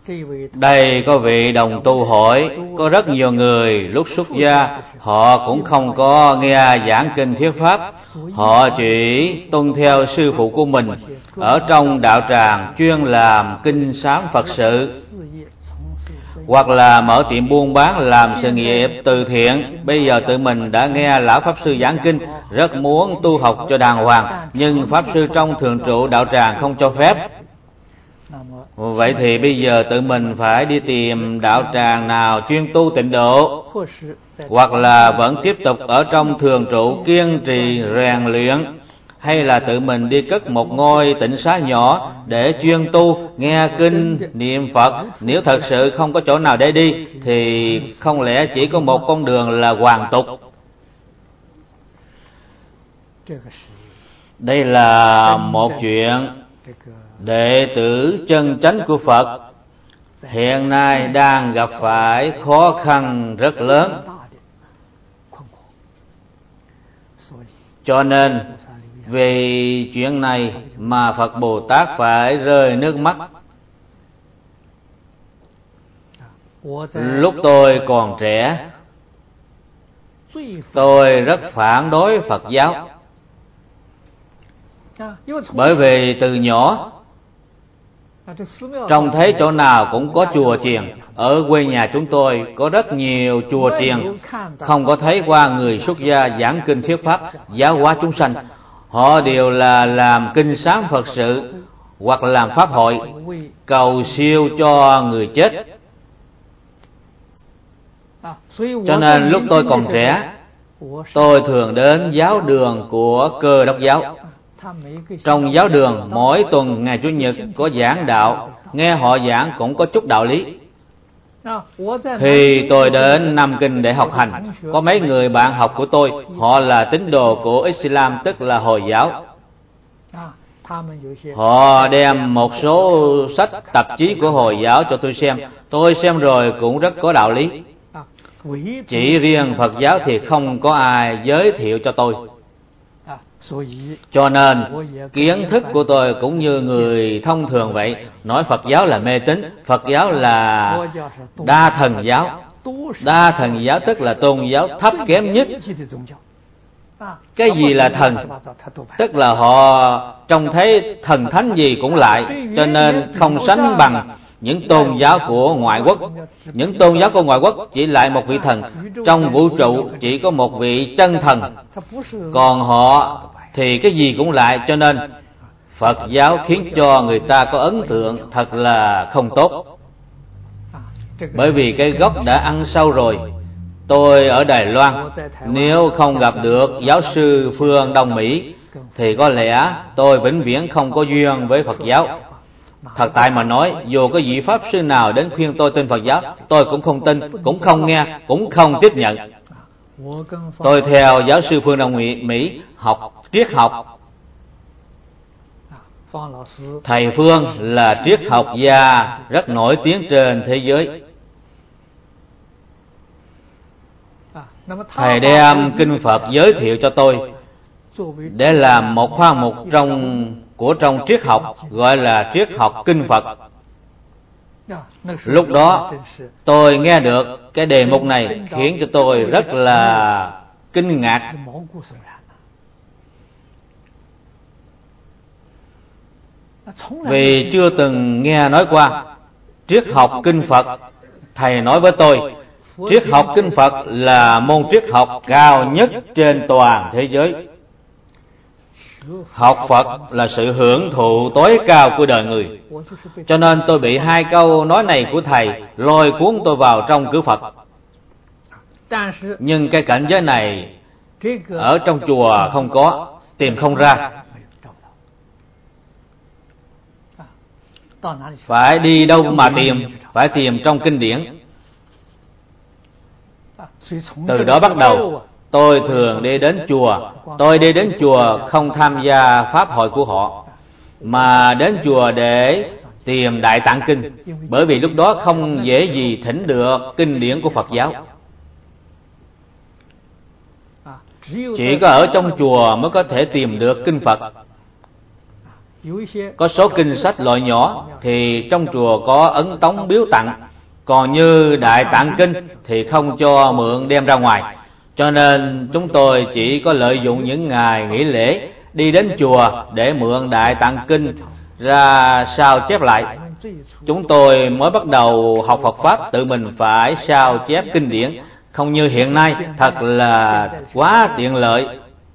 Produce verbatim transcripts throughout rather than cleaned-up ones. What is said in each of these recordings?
Đây có vị đồng tu hỏi, có rất nhiều người lúc xuất gia họ cũng không có nghe giảng kinh thuyết pháp, họ chỉ tuân theo sư phụ của mình ở trong đạo tràng chuyên làm kinh sám Phật sự, hoặc là mở tiệm buôn bán làm sự nghiệp từ thiện. Bây giờ tự mình đã nghe lão pháp sư giảng kinh, rất muốn tu học cho đàng hoàng, nhưng pháp sư trong thường trụ đạo tràng không cho phép. Vậy thì bây giờ tự mình phải đi tìm đạo tràng nào chuyên tu tịnh độ, hoặc là vẫn tiếp tục ở trong thường trụ kiên trì rèn luyện, hay là tự mình đi cất một ngôi tịnh xá nhỏ để chuyên tu, nghe kinh, niệm Phật. Nếu thật sự không có chỗ nào để đi thì không lẽ chỉ có một con đường là hoàn tục. Đây là một chuyện đệ tử chân chánh của Phật hiện nay đang gặp phải khó khăn rất lớn. Cho nên vì chuyện này mà Phật Bồ Tát phải rơi nước mắt. Lúc tôi còn trẻ, tôi rất phản đối Phật giáo, bởi vì từ nhỏ trông thấy chỗ nào cũng có chùa chiền. Ở quê nhà chúng tôi có rất nhiều chùa chiền, không có thấy qua người xuất gia giảng kinh thuyết pháp giáo hóa chúng sanh. Họ đều là làm kinh sám Phật sự hoặc làm pháp hội cầu siêu cho người chết. Cho nên lúc tôi còn trẻ, tôi thường đến giáo đường của Cơ Đốc giáo. Trong giáo đường mỗi tuần ngày Chủ nhật có giảng đạo, nghe họ giảng cũng có chút đạo lý. Thì tôi đến Nam Kinh để học hành. Có mấy người bạn học của tôi, họ là tín đồ của Islam, tức là Hồi giáo. Họ đem một số sách tạp chí của Hồi giáo cho tôi xem. Tôi xem rồi cũng rất có đạo lý. Chỉ riêng Phật giáo thì không có ai giới thiệu cho tôi. Cho nên kiến thức của tôi cũng như người thông thường vậy, nói Phật giáo là mê tín, Phật giáo là đa thần giáo. Đa thần giáo tức là tôn giáo thấp kém nhất. Cái gì là thần? Tức là họ trông thấy thần thánh gì cũng lại, cho nên không sánh bằng những tôn giáo của ngoại quốc. Những tôn giáo của ngoại quốc chỉ lại một vị thần, trong vũ trụ chỉ có một vị chân thần, còn họ thì cái gì cũng lại. Cho nên Phật giáo khiến cho người ta có ấn tượng thật là không tốt, bởi vì cái gốc đã ăn sâu rồi. Tôi ở Đài Loan, nếu không gặp được giáo sư Phương Đông Mỹ thì có lẽ tôi vĩnh viễn không có duyên với Phật giáo. Thật tại mà nói, dù có vị pháp sư nào đến khuyên tôi tin Phật giáo, tôi cũng không tin, cũng không nghe, cũng không tiếp nhận. Tôi theo giáo sư Phương Đông Mỹ học triết học. Thầy Phương là triết học gia rất nổi tiếng trên thế giới. Thầy đem kinh Phật giới thiệu cho tôi để làm một khoa mục trong của trong triết học, gọi là triết học kinh Phật. Lúc đó tôi nghe được cái đề mục này khiến cho tôi rất là kinh ngạc. Vì chưa từng nghe nói qua triết học kinh Phật. Thầy nói với tôi, triết học kinh Phật là môn triết học cao nhất trên toàn thế giới. Học Phật là sự hưởng thụ tối cao của đời người. Cho nên tôi bị hai câu nói này của thầy lôi cuốn tôi vào trong cửa Phật. Nhưng cái cảnh giới này ở trong chùa không có, tìm không ra. Phải đi đâu mà tìm? Phải tìm trong kinh điển. Từ đó bắt đầu tôi thường đi đến chùa. Tôi đi đến chùa không tham gia pháp hội của họ, mà đến chùa để tìm Đại Tạng Kinh, bởi vì lúc đó không dễ gì thỉnh được kinh điển của Phật giáo. Chỉ có ở trong chùa mới có thể tìm được kinh Phật. Có số kinh sách loại nhỏ thì trong chùa có ấn tống biếu tặng, còn như Đại Tạng Kinh thì không cho mượn đem ra ngoài. Cho nên chúng tôi chỉ có lợi dụng những ngày nghỉ lễ đi đến chùa để mượn Đại Tạng Kinh ra sao chép lại. Chúng tôi mới bắt đầu học Phật Pháp tự mình phải sao chép kinh điển, không như hiện nay thật là quá tiện lợi.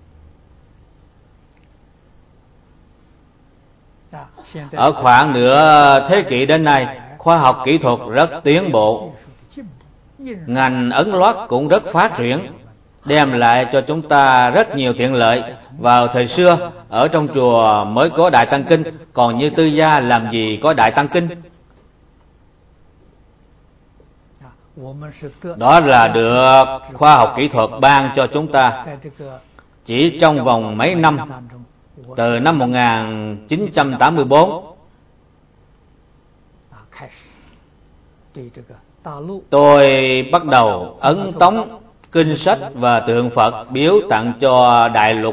Ở khoảng nửa thế kỷ đến nay, khoa học kỹ thuật rất tiến bộ, ngành ấn loát cũng rất phát triển, đem lại cho chúng ta rất nhiều tiện lợi. Vào thời xưa, ở trong chùa mới có Đại Tạng Kinh, còn như tư gia làm gì có Đại Tạng Kinh. Đó là được khoa học kỹ thuật ban cho chúng ta. Chỉ trong vòng mấy năm, từ năm một nghìn chín trăm tám mươi tư, tôi bắt đầu ấn tống kinh sách và tượng Phật biếu tặng cho đại lục.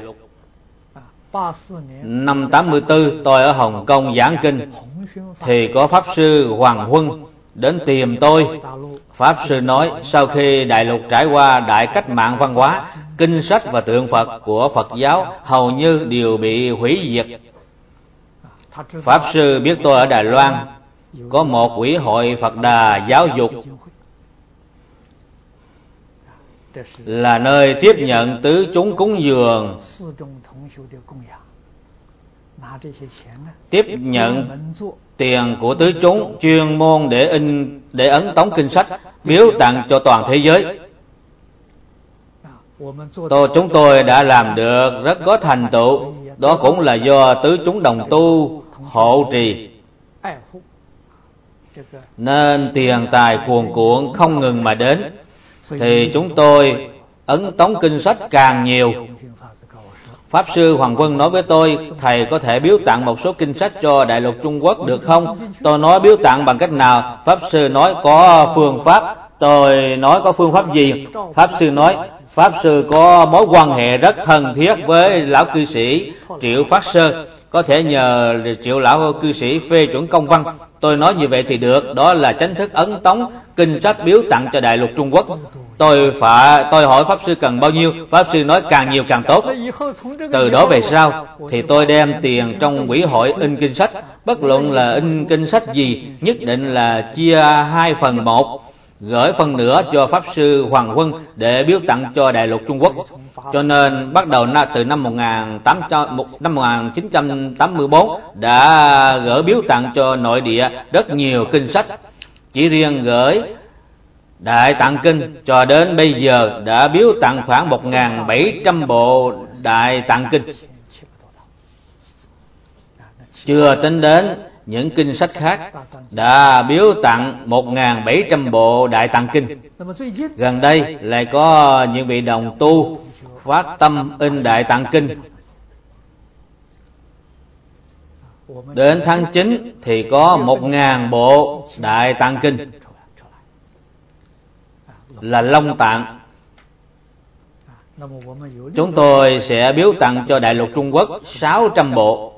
Năm tám mươi tư, tôi ở Hồng Kông giảng kinh, thì có Pháp Sư Hoàng Huân đến tìm tôi. Pháp Sư nói sau khi đại lục trải qua đại cách mạng văn hóa, kinh sách và tượng Phật của Phật giáo hầu như đều bị hủy diệt. Pháp Sư biết tôi ở Đài Loan có một quỹ hội Phật Đà giáo dục, là nơi tiếp nhận tứ chúng cúng dường, tiếp nhận tiền của tứ chúng chuyên môn để in để ấn tống kinh sách biếu tặng cho toàn thế giới. Tôi chúng tôi đã làm được rất có thành tựu, đó cũng là do tứ chúng đồng tu hộ trì, nên tiền tài cuồn cuộn không ngừng mà đến. Thì chúng tôi ấn tống kinh sách càng nhiều. Pháp Sư Hoàng Quân nói với tôi, thầy có thể biếu tặng một số kinh sách cho đại lục Trung Quốc được không? Tôi nói biếu tặng bằng cách nào? Pháp Sư nói có phương pháp. Tôi nói có phương pháp gì? Pháp Sư nói Pháp Sư có mối quan hệ rất thân thiết với lão cư sĩ Triệu Phát Sơ, có thể nhờ Triệu lão cư sĩ phê chuẩn công văn. Tôi nói như vậy thì được, đó là chính thức ấn tống kinh sách biếu tặng cho đại lục Trung Quốc. Tôi phải tôi hỏi Pháp Sư cần bao nhiêu? Pháp Sư nói càng nhiều càng tốt. Từ đó về sau thì tôi đem tiền trong quỹ hội in kinh sách, bất luận là in kinh sách gì, nhất định là chia hai phần một, gửi phần nữa cho Pháp Sư Hoàng Huân để biếu tặng cho đại lục Trung Quốc. Cho nên bắt đầu từ năm một nghìn chín trăm tám mươi tư đã gửi biếu tặng cho nội địa rất nhiều kinh sách. Chỉ riêng gửi Đại Tạng Kinh cho đến bây giờ đã biếu tặng khoảng một nghìn bảy trăm bộ Đại Tạng Kinh, chưa tính đến những kinh sách khác, đã biếu tặng một nghìn bảy trăm bộ Đại Tạng Kinh. Gần đây lại có những vị đồng tu phát tâm in Đại Tạng Kinh. Đến tháng chín thì có một nghìn bộ Đại Tạng Kinh là Long Tạng. Chúng tôi sẽ biếu tặng cho đại lục Trung Quốc sáu trăm bộ.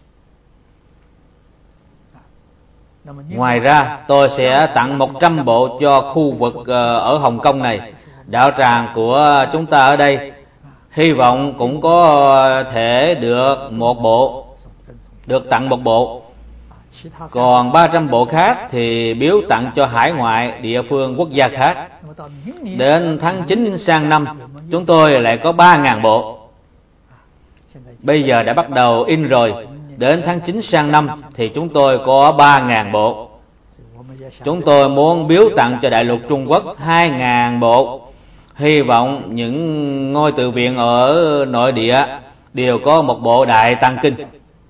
Ngoài ra tôi sẽ tặng một trăm bộ cho khu vực ở Hồng Kông này. Đạo tràng của chúng ta ở đây hy vọng cũng có thể được một bộ, được tặng một bộ. Còn ba trăm bộ khác thì biếu tặng cho hải ngoại địa phương quốc gia khác. Đến tháng chín sang năm chúng tôi lại có ba nghìn bộ. Bây giờ đã bắt đầu in rồi. Đến tháng chín sang năm thì chúng tôi có ba nghìn bộ. Chúng tôi muốn biếu tặng cho đại lục Trung Quốc hai nghìn bộ. Hy vọng những ngôi tự viện ở nội địa đều có một bộ Đại Tạng Kinh.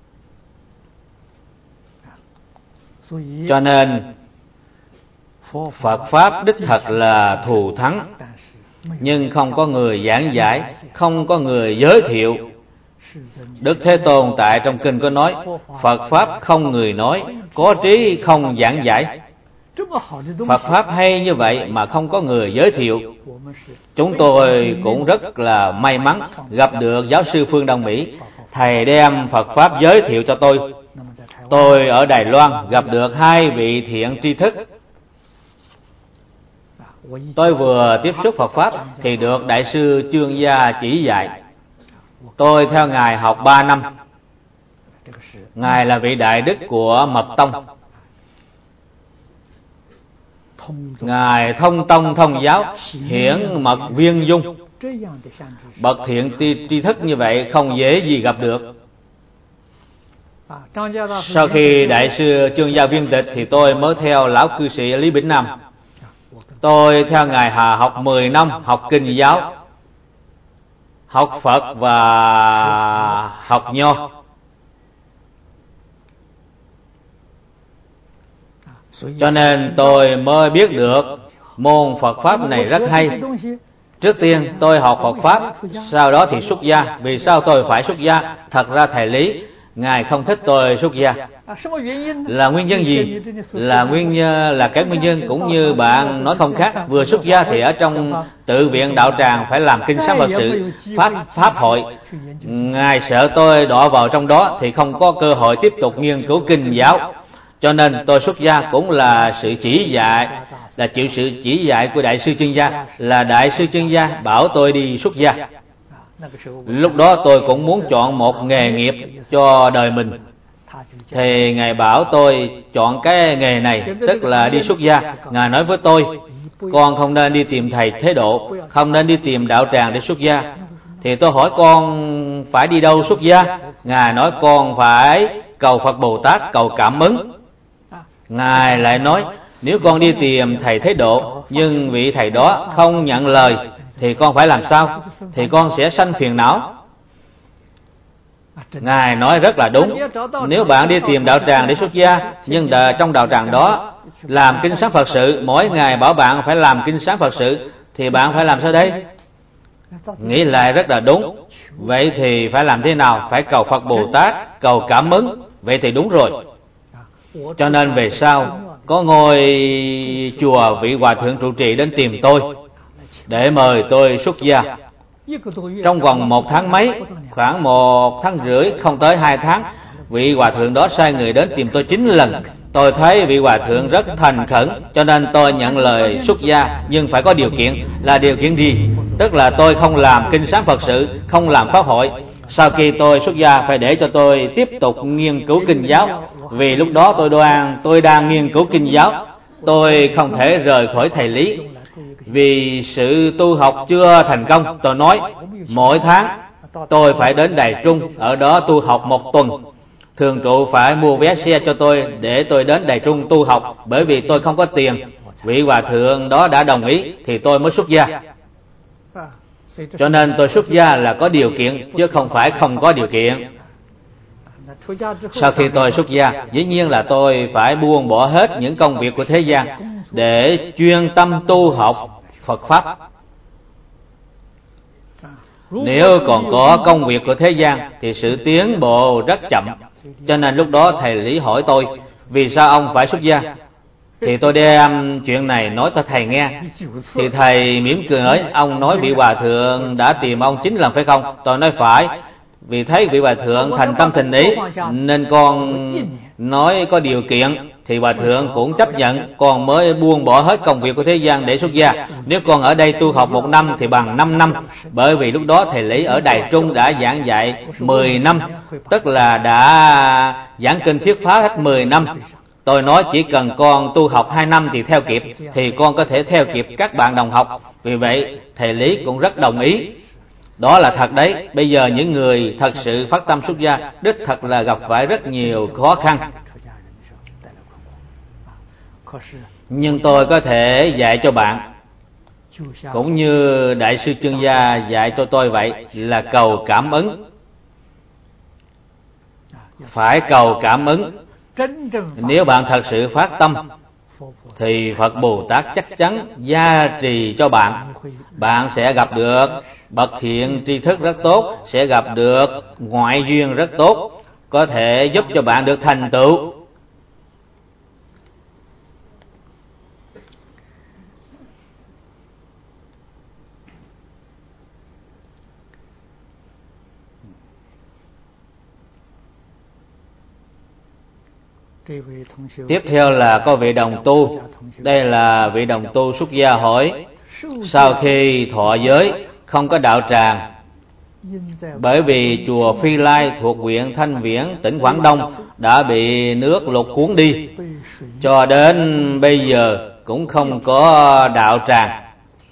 Cho nên Phật Pháp đích thật là thù thắng, nhưng không có người giảng giải, không có người giới thiệu. Đức Thế Tôn tại trong kinh có nói, Phật Pháp không người nói, có trí không giảng giải. Phật Pháp hay như vậy mà không có người giới thiệu. Chúng tôi cũng rất là may mắn gặp được giáo sư Phương Đông Mỹ. Thầy đem Phật Pháp giới thiệu cho tôi. tôi ở Đài Loan gặp được hai vị thiện tri thức. Tôi vừa tiếp xúc Phật Pháp thì được Đại sư Chương Gia chỉ dạy. Tôi theo Ngài học ba năm. Ngài là vị đại đức của Mật Tông. Ngài thông tông thông giáo, hiển mật viên dung. Bậc thiện tri, tri thức như vậy không dễ gì gặp được. Sau khi Đại sư Chương Gia viên tịch thì tôi mới theo lão cư sĩ Lý Bỉnh Nam. Tôi theo Ngài Hà học mười năm, học kinh giáo, học Phật và học Nho. Cho nên tôi mới biết được môn Phật Pháp này rất hay. Trước tiên tôi học Phật Pháp, sau đó thì xuất gia. Vì sao tôi phải xuất gia? Thật ra thầy Lý, Ngài không thích tôi xuất gia. Là nguyên nhân gì? Là nguyên nhân là cái nguyên nhân cũng như bạn nói không khác. Vừa xuất gia thì ở trong tự viện đạo tràng phải làm kinh sáng Phật sự, pháp pháp hội. Ngài sợ tôi đọa vào trong đó thì không có cơ hội tiếp tục nghiên cứu kinh giáo. Cho nên tôi xuất gia cũng là sự chỉ dạy, là chịu sự chỉ dạy của Đại sư Chương Gia. Là Đại sư Chương Gia bảo tôi đi xuất gia. Lúc đó tôi cũng muốn chọn một nghề nghiệp cho đời mình, thì Ngài bảo tôi chọn cái nghề này, tức là đi xuất gia. Ngài nói với tôi, con không nên đi tìm thầy thế độ, không nên đi tìm đạo tràng để xuất gia. Thì tôi hỏi con phải đi đâu xuất gia? Ngài nói con phải cầu Phật Bồ Tát, cầu cảm ứng. Ngài lại nói, nếu con đi tìm thầy thế độ nhưng vị thầy đó không nhận lời thì con phải làm sao? Thì con sẽ sanh phiền não. Ngài nói rất là đúng. Nếu bạn đi tìm đạo tràng để xuất gia, nhưng trong đạo tràng đó làm kinh sáng Phật sự, mỗi ngày bảo bạn phải làm kinh sáng Phật sự, thì bạn phải làm sao đây? Nghĩ lại rất là đúng. Vậy thì phải làm thế nào? Phải cầu Phật Bồ Tát, cầu cảm ứng. Vậy thì đúng rồi. Cho nên về sau có ngôi chùa vị hòa thượng trụ trì đến tìm tôi để mời tôi xuất gia. Trong vòng một tháng mấy, khoảng một tháng rưỡi, không tới hai tháng, vị hòa thượng đó sai người đến tìm tôi chín lần. Tôi thấy vị hòa thượng rất thành khẩn, cho nên tôi nhận lời xuất gia. Nhưng phải có điều kiện. Là điều kiện gì? Tức là tôi không làm kinh sáng Phật sự, không làm pháp hội. Sau khi tôi xuất gia phải để cho tôi tiếp tục nghiên cứu kinh giáo. Vì lúc đó tôi đang, tôi đang nghiên cứu kinh giáo, tôi không thể rời khỏi thầy Lý. Vì sự tu học chưa thành công, tôi nói mỗi tháng tôi phải đến Đài Trung, ở đó tu học một tuần. Thường trụ phải mua vé xe cho tôi để tôi đến Đài Trung tu học, bởi vì tôi không có tiền. Vị hòa thượng đó đã đồng ý thì tôi mới xuất gia. Cho nên tôi xuất gia là có điều kiện, chứ không phải không có điều kiện. Sau khi tôi xuất gia, dĩ nhiên là tôi phải buông bỏ hết những công việc của thế gian để chuyên tâm tu học Phật Pháp. Nếu còn có công việc của thế gian thì sự tiến bộ rất chậm. Cho nên lúc đó thầy Lý hỏi tôi, vì sao ông phải xuất gia? Thì tôi đem chuyện này nói cho thầy nghe. Thì thầy mỉm cười nói, ông nói vị hòa thượng đã tìm ông chín lần phải không? Tôi nói phải. Vì thấy vị hòa thượng thành tâm thành ý nên con nói có điều kiện, thì hòa thượng cũng chấp nhận, con mới buông bỏ hết công việc của thế gian để xuất gia. Nếu con ở đây tu học một năm thì bằng năm năm. Bởi vì lúc đó thầy Lý ở Đài Trung đã giảng dạy mười năm, tức là đã giảng kinh thuyết pháp hết mười năm. Tôi nói chỉ cần con tu học hai năm thì theo kịp, thì con có thể theo kịp các bạn đồng học. Vì vậy thầy Lý cũng rất đồng ý. Đó là thật đấy. Bây giờ những người thật sự phát tâm xuất gia đích thật là gặp phải rất nhiều khó khăn. Nhưng tôi có thể dạy cho bạn, cũng như Đại sư Chương Gia dạy cho tôi vậy, là cầu cảm ứng. Phải cầu cảm ứng. Nếu bạn thật sự phát tâm thì Phật Bồ Tát chắc chắn gia trì cho bạn. Bạn sẽ gặp được bậc thiện tri thức rất tốt, sẽ gặp được ngoại duyên rất tốt, có thể giúp cho bạn được thành tựu. Tiếp theo là có vị đồng tu. Đây là vị đồng tu xuất gia hỏi: sau khi thọ giới không có đạo tràng, bởi vì chùa Phi Lai thuộc huyện Thanh Viễn, tỉnh Quảng Đông đã bị nước lụt cuốn đi, cho đến bây giờ cũng không có đạo tràng.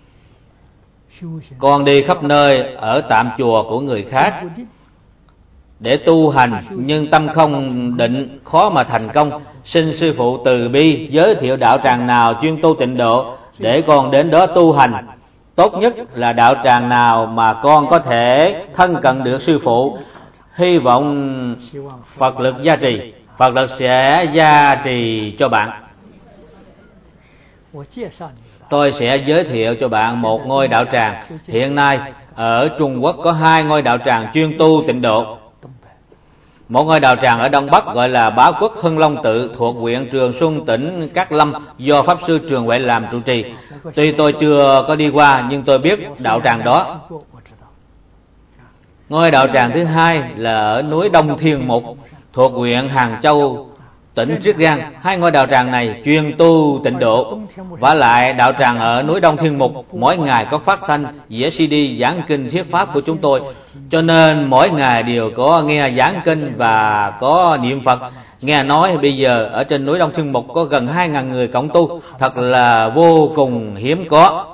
Con đi khắp nơi ở tạm chùa của người khác để tu hành, nhưng tâm không định, khó mà thành công. Xin sư phụ từ bi giới thiệu đạo tràng nào chuyên tu tịnh độ để con đến đó tu hành. Tốt nhất là đạo tràng nào mà con có thể thân cận được sư phụ. Hy vọng Phật lực gia trì. Phật lực sẽ gia trì cho bạn. Tôi sẽ giới thiệu cho bạn một ngôi đạo tràng. Hiện nay ở Trung Quốc có hai ngôi đạo tràng chuyên tu tịnh độ. Một ngôi đạo tràng ở Đông Bắc gọi là Bá Quốc Hưng Long Tự, thuộc huyện Trường Xuân, tỉnh Cát Lâm, do Pháp sư Trường Huệ làm trụ trì. Tuy tôi chưa có đi qua nhưng tôi biết đạo tràng đó. Ngôi đạo tràng thứ hai là ở núi Đông Thiên Mục, thuộc huyện Hàng Châu, tỉnh Triết Giang. Hai ngôi đạo tràng này chuyên tu tịnh độ. Vả lại đạo tràng ở núi Đông Thiên Mục mỗi ngày có phát thanh dĩa xê đê giảng kinh thuyết pháp của chúng tôi, cho nên mỗi ngày đều có nghe giảng kinh và có niệm Phật. Nghe nói bây giờ ở trên núi Đông Thiên Mục có gần hai ngàn người cộng tu, thật là vô cùng hiếm có.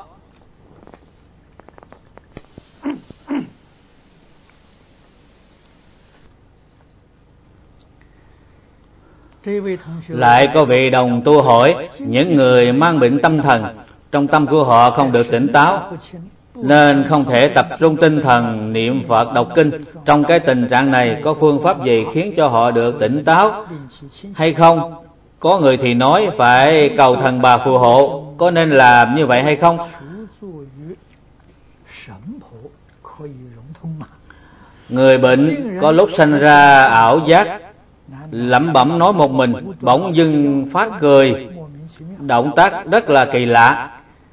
Lại có vị đồng tu hỏi: những người mang bệnh tâm thần, trong tâm của họ không được tỉnh táo, nên không thể tập trung tinh thần niệm Phật đọc kinh. Trong cái tình trạng này có phương pháp gì khiến cho họ được tỉnh táo hay không? Có người thì nói phải cầu thần bà phù hộ, có nên làm như vậy hay không? Người bệnh có lúc sanh ra ảo giác, lẩm bẩm nói một mình, bỗng dưng phát cười, động tác rất là kỳ lạ.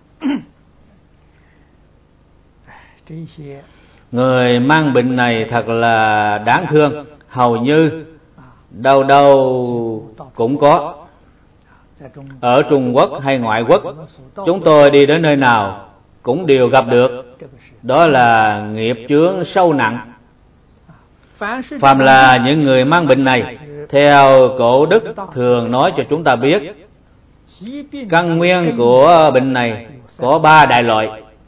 Người mang bệnh này thật là đáng thương, hầu như đâu đâu cũng có. Ở Trung Quốc hay ngoại quốc, chúng tôi đi đến nơi nào cũng đều gặp được. Đó là nghiệp chướng sâu nặng. Phàm là những người mang bệnh này, theo cổ đức thường nói cho chúng ta biết, căn nguyên của bệnh này có ba đại loại.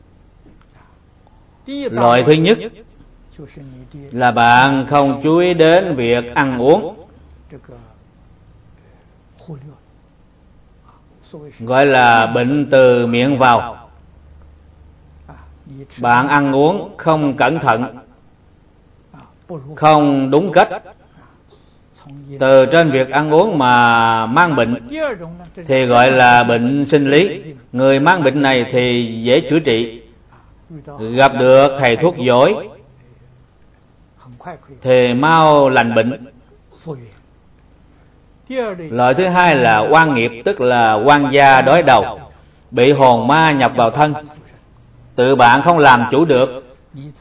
Loại thứ nhất là bạn không chú ý đến việc ăn uống, gọi là bệnh từ miệng vào. Bạn ăn uống không cẩn thận, không đúng cách, từ trên việc ăn uống mà mang bệnh thì gọi là bệnh sinh lý. Người mang bệnh này thì dễ chữa trị, gặp được thầy thuốc giỏi thì mau lành bệnh. Loại thứ hai là oan nghiệp, tức là oan gia đói đầu, bị hồn ma nhập vào thân, tự bạn không làm chủ được.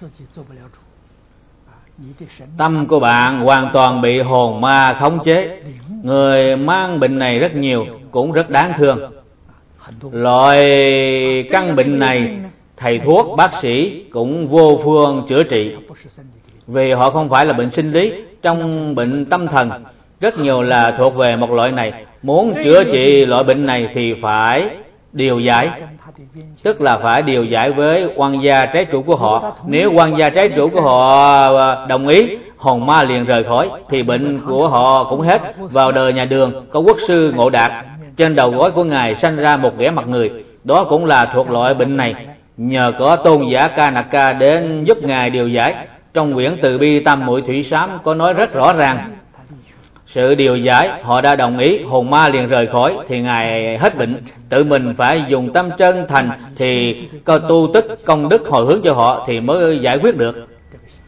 Tâm của bạn hoàn toàn bị hồn ma khống chế. Người mang bệnh này rất nhiều, cũng rất đáng thương. Loại căn bệnh này thầy thuốc, bác sĩ cũng vô phương chữa trị, vì họ không phải là bệnh sinh lý. Trong bệnh tâm thần rất nhiều là thuộc về một loại này. Muốn chữa trị loại bệnh này thì phải điều giải, tức là phải điều giải với oan gia trái chủ của họ. Nếu oan gia trái chủ của họ đồng ý, hồn ma liền rời khỏi, thì bệnh của họ cũng hết. Vào đời nhà Đường có quốc sư Ngộ Đạt, trên đầu gối của ngài sanh ra một ghẻ mặt người, đó cũng là thuộc loại bệnh này. Nhờ có tôn giả Kanaka đến giúp ngài điều giải. Trong quyển Từ Bi Tam Muội Thủy Sám có nói rất rõ ràng, sự điều giải họ đã đồng ý, hồn ma liền rời khỏi thì ngài hết bệnh. Tự mình phải dùng tâm chân thành thì có tu tích công đức hồi hướng cho họ thì mới giải quyết được.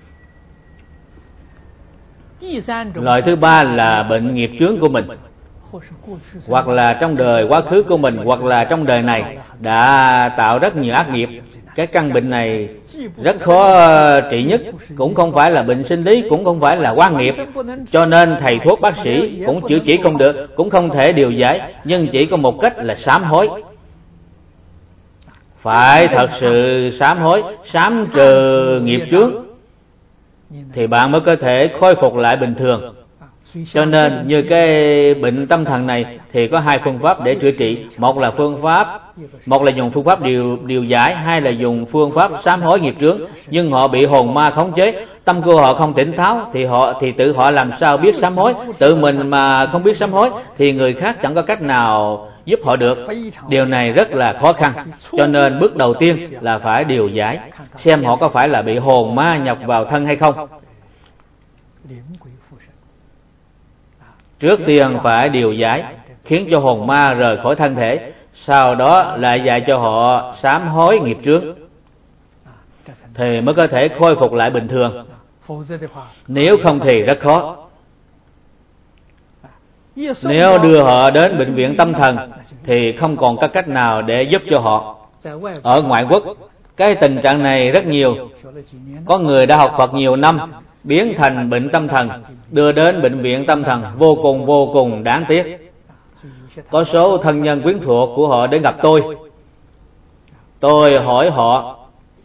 Loại thứ ba là bệnh nghiệp chướng của mình. hoặc là trong đời quá khứ của mình, hoặc là trong đời này đã tạo rất nhiều ác nghiệp. Cái căn bệnh này rất khó trị nhất, cũng không phải là bệnh sinh lý, cũng không phải là oan nghiệp, cho nên thầy thuốc bác sĩ cũng chữa trị không được, cũng không thể điều giải, nhưng chỉ có một cách là sám hối. Phải thật sự sám hối, sám trừ nghiệp chướng, thì bạn mới có thể khôi phục lại bình thường. Cho nên như cái bệnh tâm thần này thì có hai phương pháp để chữa trị. Một là phương pháp Một là dùng phương pháp điều điều giải, hai là dùng phương pháp sám hối nghiệp chướng. Nhưng họ bị hồn ma khống chế, tâm của họ không tỉnh táo, thì họ thì tự họ làm sao biết sám hối. Tự mình mà không biết sám hối thì người khác chẳng có cách nào giúp họ được. Điều này rất là khó khăn. Cho nên bước đầu tiên là phải điều giải, xem họ có phải là bị hồn ma nhập vào thân hay không. Trước tiên phải điều giải, khiến cho hồn ma rời khỏi thân thể, sau đó lại dạy cho họ sám hối nghiệp chướng, thì mới có thể khôi phục lại bình thường. Nếu không thì rất khó. Nếu đưa họ đến bệnh viện tâm thần thì không còn có cách nào để giúp cho họ. Ở ngoại quốc, cái tình trạng này rất nhiều. Có người đã học Phật nhiều năm, biến thành bệnh tâm thần, đưa đến bệnh viện tâm thần, vô cùng vô cùng đáng tiếc. Có số thân nhân quyến thuộc của họ đến gặp tôi. Tôi hỏi họ,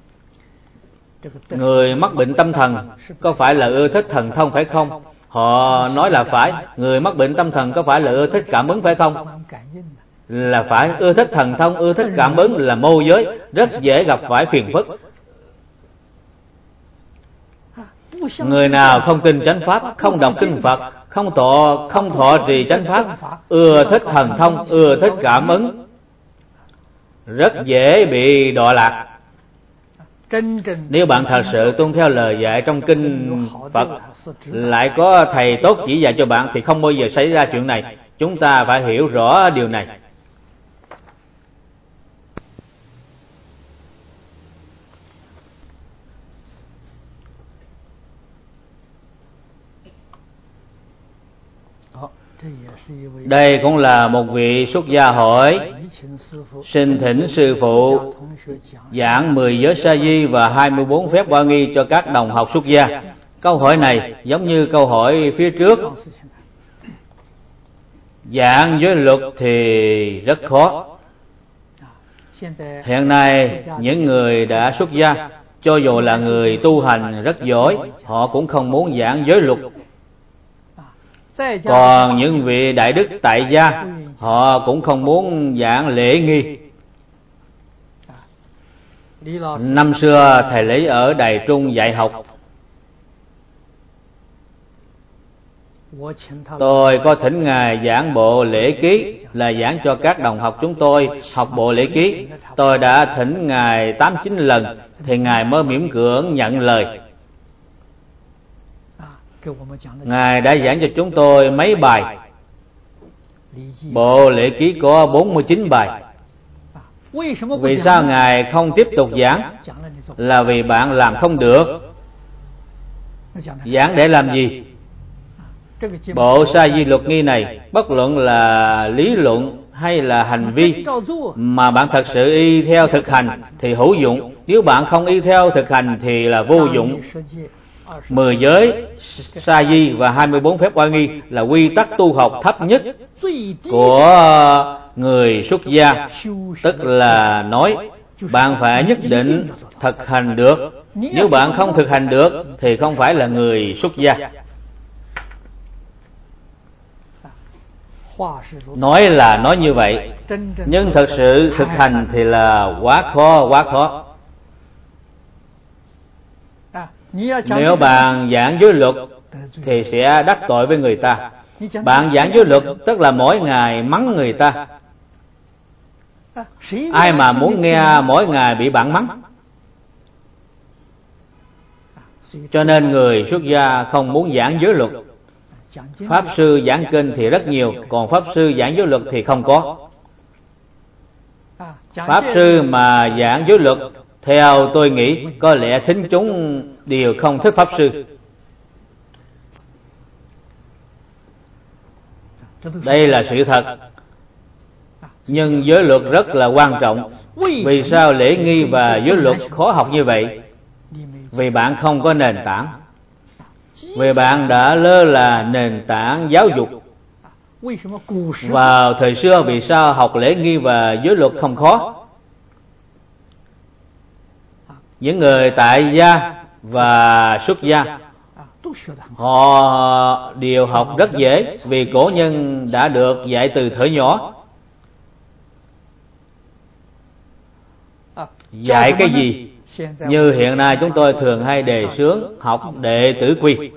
người mắc bệnh tâm thần có phải là ưa thích thần thông phải không? Họ nói là phải. Người mắc bệnh tâm thần có phải là ưa thích cảm ứng phải không? Là phải. Ưa thích thần thông, ưa thích cảm ứng là môi giới, rất dễ gặp phải phiền phức. Người nào không tin chánh pháp, không đọc kinh Phật, không thọ không thọ trì chánh pháp, ưa thích thần thông, ưa thích cảm ứng, rất dễ bị đọa lạc. Nếu bạn thật sự tuân theo lời dạy trong kinh Phật, lại có thầy tốt chỉ dạy cho bạn, thì không bao giờ xảy ra chuyện này. Chúng ta phải hiểu rõ điều này. Đây cũng là một vị xuất gia hỏi: xin thỉnh sư phụ giảng mười giới sa di và hai mươi bốn phép oai nghi cho các đồng học xuất gia. Câu hỏi này giống như câu hỏi phía trước. Giảng giới luật thì rất khó. Hiện nay những người đã xuất gia, cho dù là người tu hành rất giỏi, họ cũng không muốn giảng giới luật. Còn những vị đại đức tại gia, họ cũng không muốn giảng lễ nghi. Năm xưa thầy Lý ở Đài Trung dạy học, tôi có thỉnh ngài giảng bộ lễ ký, là giảng cho các đồng học chúng tôi học bộ lễ ký. Tôi đã thỉnh ngài tám chín lần thì ngài mới miễn cưỡng nhận lời. Ngài đã giảng cho chúng tôi mấy bài. Bộ lễ ký có bốn mươi chín bài. Vì sao ngài không tiếp tục giảng? Là vì bạn làm không được. Giảng để làm gì? Bộ sa di luật nghi này, bất luận là lý luận hay là hành vi, mà bạn thật sự y theo thực hành thì hữu dụng. Nếu bạn không y theo thực hành thì là vô dụng. Mười giới sa di và hai mươi bốn phép oai nghi là quy tắc tu học thấp nhất của người xuất gia. Tức là nói bạn phải nhất định thực hành được. Nếu bạn không thực hành được thì không phải là người xuất gia. Nói là nói như vậy, nhưng thật sự thực hành thì là quá khó, quá khó. Nếu bạn giảng giới luật thì sẽ đắc tội với người ta. Bạn giảng giới luật tức là mỗi ngày mắng người ta. Ai mà muốn nghe mỗi ngày bị bạn mắng? Cho nên người xuất gia không muốn giảng giới luật. Pháp sư giảng kinh thì rất nhiều, còn pháp sư giảng giới luật thì không có. Pháp sư mà giảng giới luật, theo tôi nghĩ có lẽ thính chúng đều không thích pháp sư. Đây là sự thật. Nhưng giới luật rất là quan trọng. Vì sao lễ nghi và giới luật khó học như vậy? Vì bạn không có nền tảng. Vì bạn đã lơ là nền tảng giáo dục. Vào thời xưa vì sao học lễ nghi và giới luật không khó? Những người tại gia và xuất gia họ đều học rất dễ, vì cổ nhân đã được dạy từ thuở nhỏ. Dạy cái gì? Như hiện nay chúng tôi thường hay đề xướng học đệ tử quy.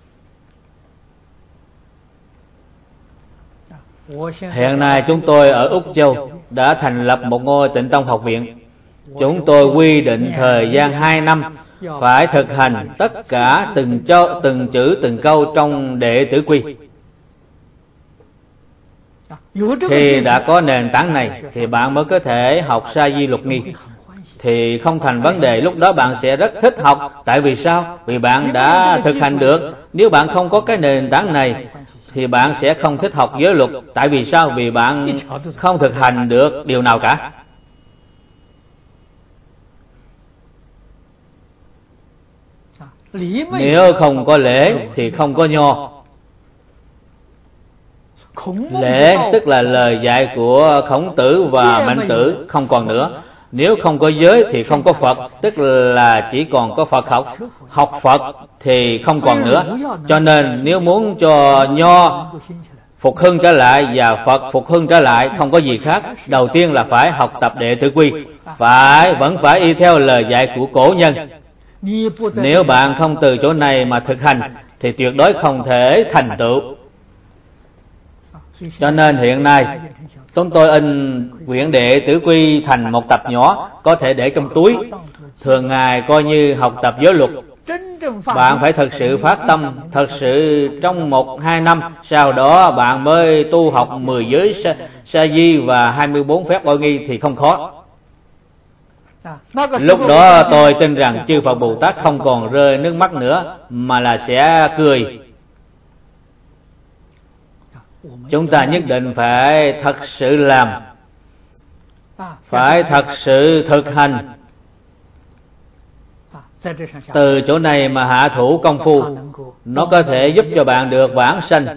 Hiện nay chúng tôi ở Úc Châu đã thành lập một ngôi Tịnh Tông học viện. Chúng tôi quy định thời gian hai năm phải thực hành tất cả từng cho, từng chữ từng câu trong đệ tử quy. Khi đã có nền tảng này thì bạn mới có thể học sa di luật nghi. Thì không thành vấn đề, lúc đó bạn sẽ rất thích học. Tại vì sao? Vì bạn đã thực hành được. Nếu bạn không có cái nền tảng này thì bạn sẽ không thích học giới luật. Tại vì sao? Vì bạn không thực hành được điều nào cả. Nếu không có lễ thì không có nho. Lễ tức là lời dạy của Khổng Tử và Mạnh Tử không còn nữa. Nếu không có giới thì không có Phật, tức là chỉ còn có Phật học. Học Phật thì không còn nữa. Cho nên nếu muốn cho nho phục hưng trở lại và Phật phục hưng trở lại, không có gì khác. Đầu tiên là phải học tập đệ tử quy, phải vẫn phải y theo lời dạy của cổ nhân. Nếu bạn không từ chỗ này mà thực hành thì tuyệt đối không thể thành tựu. Cho nên hiện nay chúng tôi in quyển đệ tử quy thành một tập nhỏ, có thể để trong túi. Thường ngày coi như học tập giới luật. Bạn phải thật sự phát tâm, thật sự trong một hai năm, sau đó bạn mới tu học mười giới sa, sa di và hai mươi bốn phép oai nghi thì không khó. Lúc đó tôi tin rằng chư Phật Bồ Tát không còn rơi nước mắt nữa, mà là sẽ cười. Chúng ta nhất định phải thật sự làm, phải thật sự thực hành. Từ chỗ này mà hạ thủ công phu, nó có thể giúp cho bạn được vãng sanh.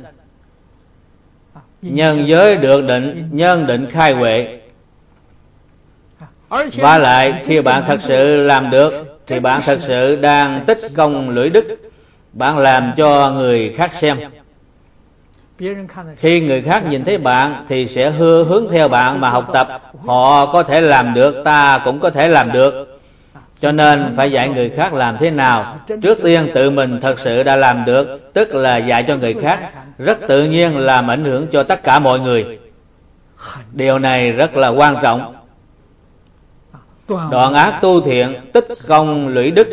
Nhân giới được định, nhân định khai huệ. Và lại khi bạn thật sự làm được thì bạn thật sự đang tích công lũy đức. Bạn làm cho người khác xem. Khi người khác nhìn thấy bạn thì sẽ hư hướng theo bạn mà học tập. Họ có thể làm được, ta cũng có thể làm được. Cho nên phải dạy người khác làm thế nào. Trước tiên tự mình thật sự đã làm được, tức là dạy cho người khác, rất tự nhiên làm ảnh hưởng cho tất cả mọi người. Điều này rất là quan trọng. Đoạn ác tu thiện, tích công lũy đức.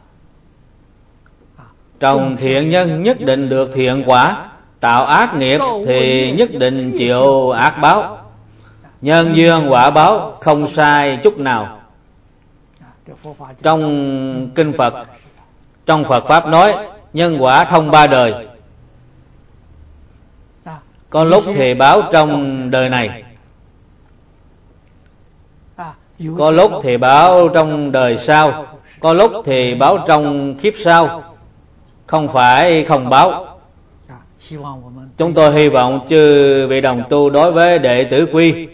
Trồng thiện nhân nhất định được thiện quả, tạo ác nghiệp thì nhất định chịu ác báo. Nhân duyên quả báo không sai chút nào. Trong kinh Phật, trong Phật Pháp nói nhân quả thông ba đời. Có lúc thì báo trong đời này, có lúc thì báo trong đời sau, có lúc thì báo trong kiếp sau. Không phải không báo. Chúng tôi hy vọng chư vị đồng tu đối với đệ tử quy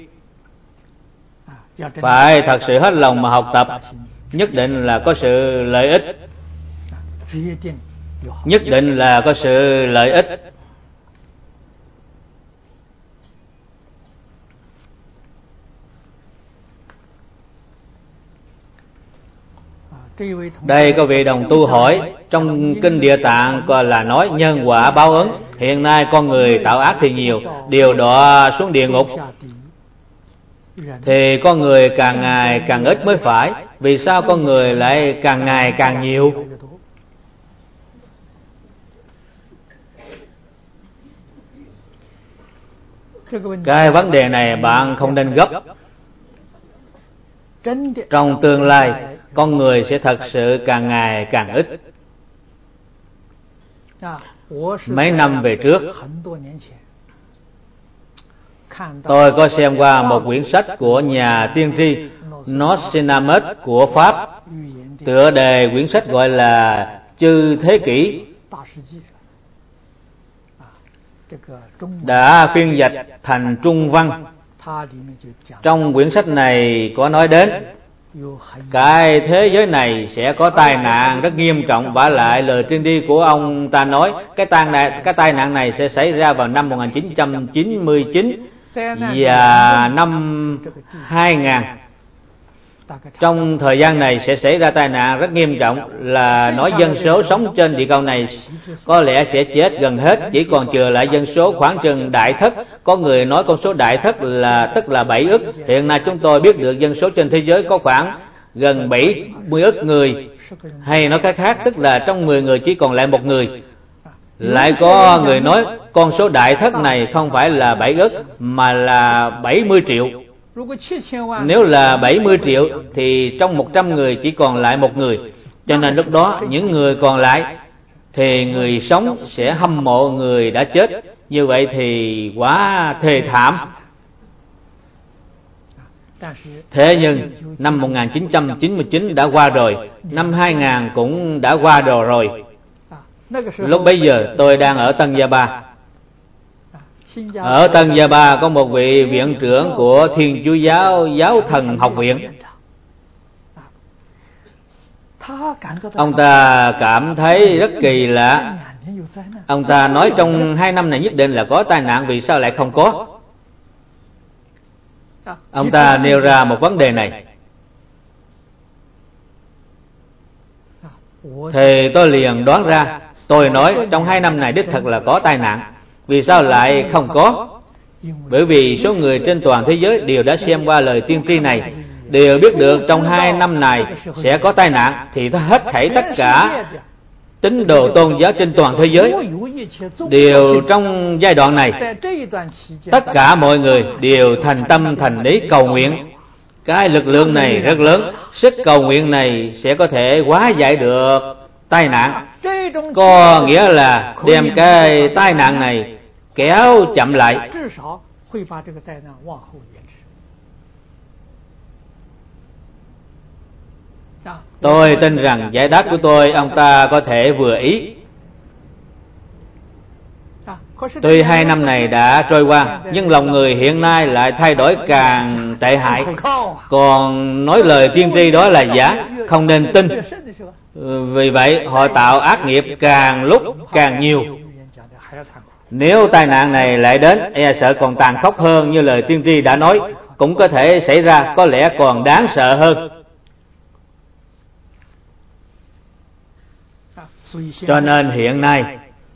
phải thật sự hết lòng mà học tập, nhất định là có sự lợi ích. Nhất định là có sự lợi ích. Đây có vị đồng tu hỏi, trong kinh Địa Tạng còn là nói nhân quả báo ứng. Hiện nay con người tạo ác thì nhiều, điều đọa xuống địa ngục, thì con người càng ngày càng ít mới phải. Vì sao con người lại càng ngày càng nhiều? Cái vấn đề này bạn không nên gấp. Trong tương lai con người sẽ thật sự càng ngày càng ít. Mấy năm về trước, Tôi có xem qua một quyển sách của nhà tiên tri Nostradamus của Pháp, tựa đề quyển sách gọi là Chư Thế Kỷ, đã phiên dịch thành Trung văn. Trong quyển sách này có nói đến cái thế giới này sẽ có tai nạn rất nghiêm trọng, vả lại lời tiên tri của ông ta nói cái tai nạn cái tai nạn này sẽ xảy ra vào năm một nghìn chín trăm chín mươi chín và năm hai nghìn. Trong thời gian này sẽ xảy ra tai nạn rất nghiêm trọng, là nói dân số sống trên địa cầu này có lẽ sẽ chết gần hết, chỉ còn chừa lại dân số khoảng chừng đại thất. Có người nói con số đại thất là tức là bảy ức. Hiện nay chúng tôi biết được dân số trên thế giới có khoảng gần bảy mươi ức người, hay nói cách khác tức là trong mười người chỉ còn lại một người. Lại có người nói con số đại thất này không phải là bảy ức mà là bảy mươi triệu. Nếu là bảy mươi triệu thì trong một trăm người chỉ còn lại một người, cho nên lúc đó những người còn lại thì người sống sẽ hâm mộ người đã chết. Như vậy thì quá thê thảm. Thế nhưng năm một nghìn chín trăm chín mươi chín đã qua rồi, năm hai nghìn cũng đã qua rồi rồi. Lúc bấy giờ tôi đang ở Tân Gia Ba. Ở Tân Gia Ba có một vị viện trưởng của Thiên Chúa Giáo Giáo Thần Học Viện. Ông ta cảm thấy rất kỳ lạ. Ông ta nói trong hai năm này nhất định là có tai nạn, vì sao lại không có? Ông ta nêu ra một vấn đề này. Thì tôi liền đoán ra. Tôi nói trong hai năm này đích thật là có tai nạn. Vì sao lại không có? Bởi vì số người trên toàn thế giới đều đã xem qua lời tiên tri này, đều biết được trong hai năm này sẽ có tai nạn, thì hết thảy tất cả tín đồ tôn giáo trên toàn thế giới đều trong giai đoạn này, tất cả mọi người đều thành tâm thành ý cầu nguyện. Cái lực lượng này rất lớn, sức cầu nguyện này sẽ có thể hóa giải được tai nạn, có nghĩa là đem cái tai nạn này kéo chậm lại. Tôi tin rằng giải đáp của tôi ông ta có thể vừa ý. Tuy hai năm này đã trôi qua, nhưng lòng người hiện nay lại thay đổi càng tệ hại. Còn nói lời tiên tri đó là giả, không nên tin. Vì vậy họ tạo ác nghiệp càng lúc càng nhiều. Nếu tai nạn này lại đến, e sợ còn tàn khốc hơn như lời tiên tri đã nói, cũng có thể xảy ra, có lẽ còn đáng sợ hơn. Cho nên hiện nay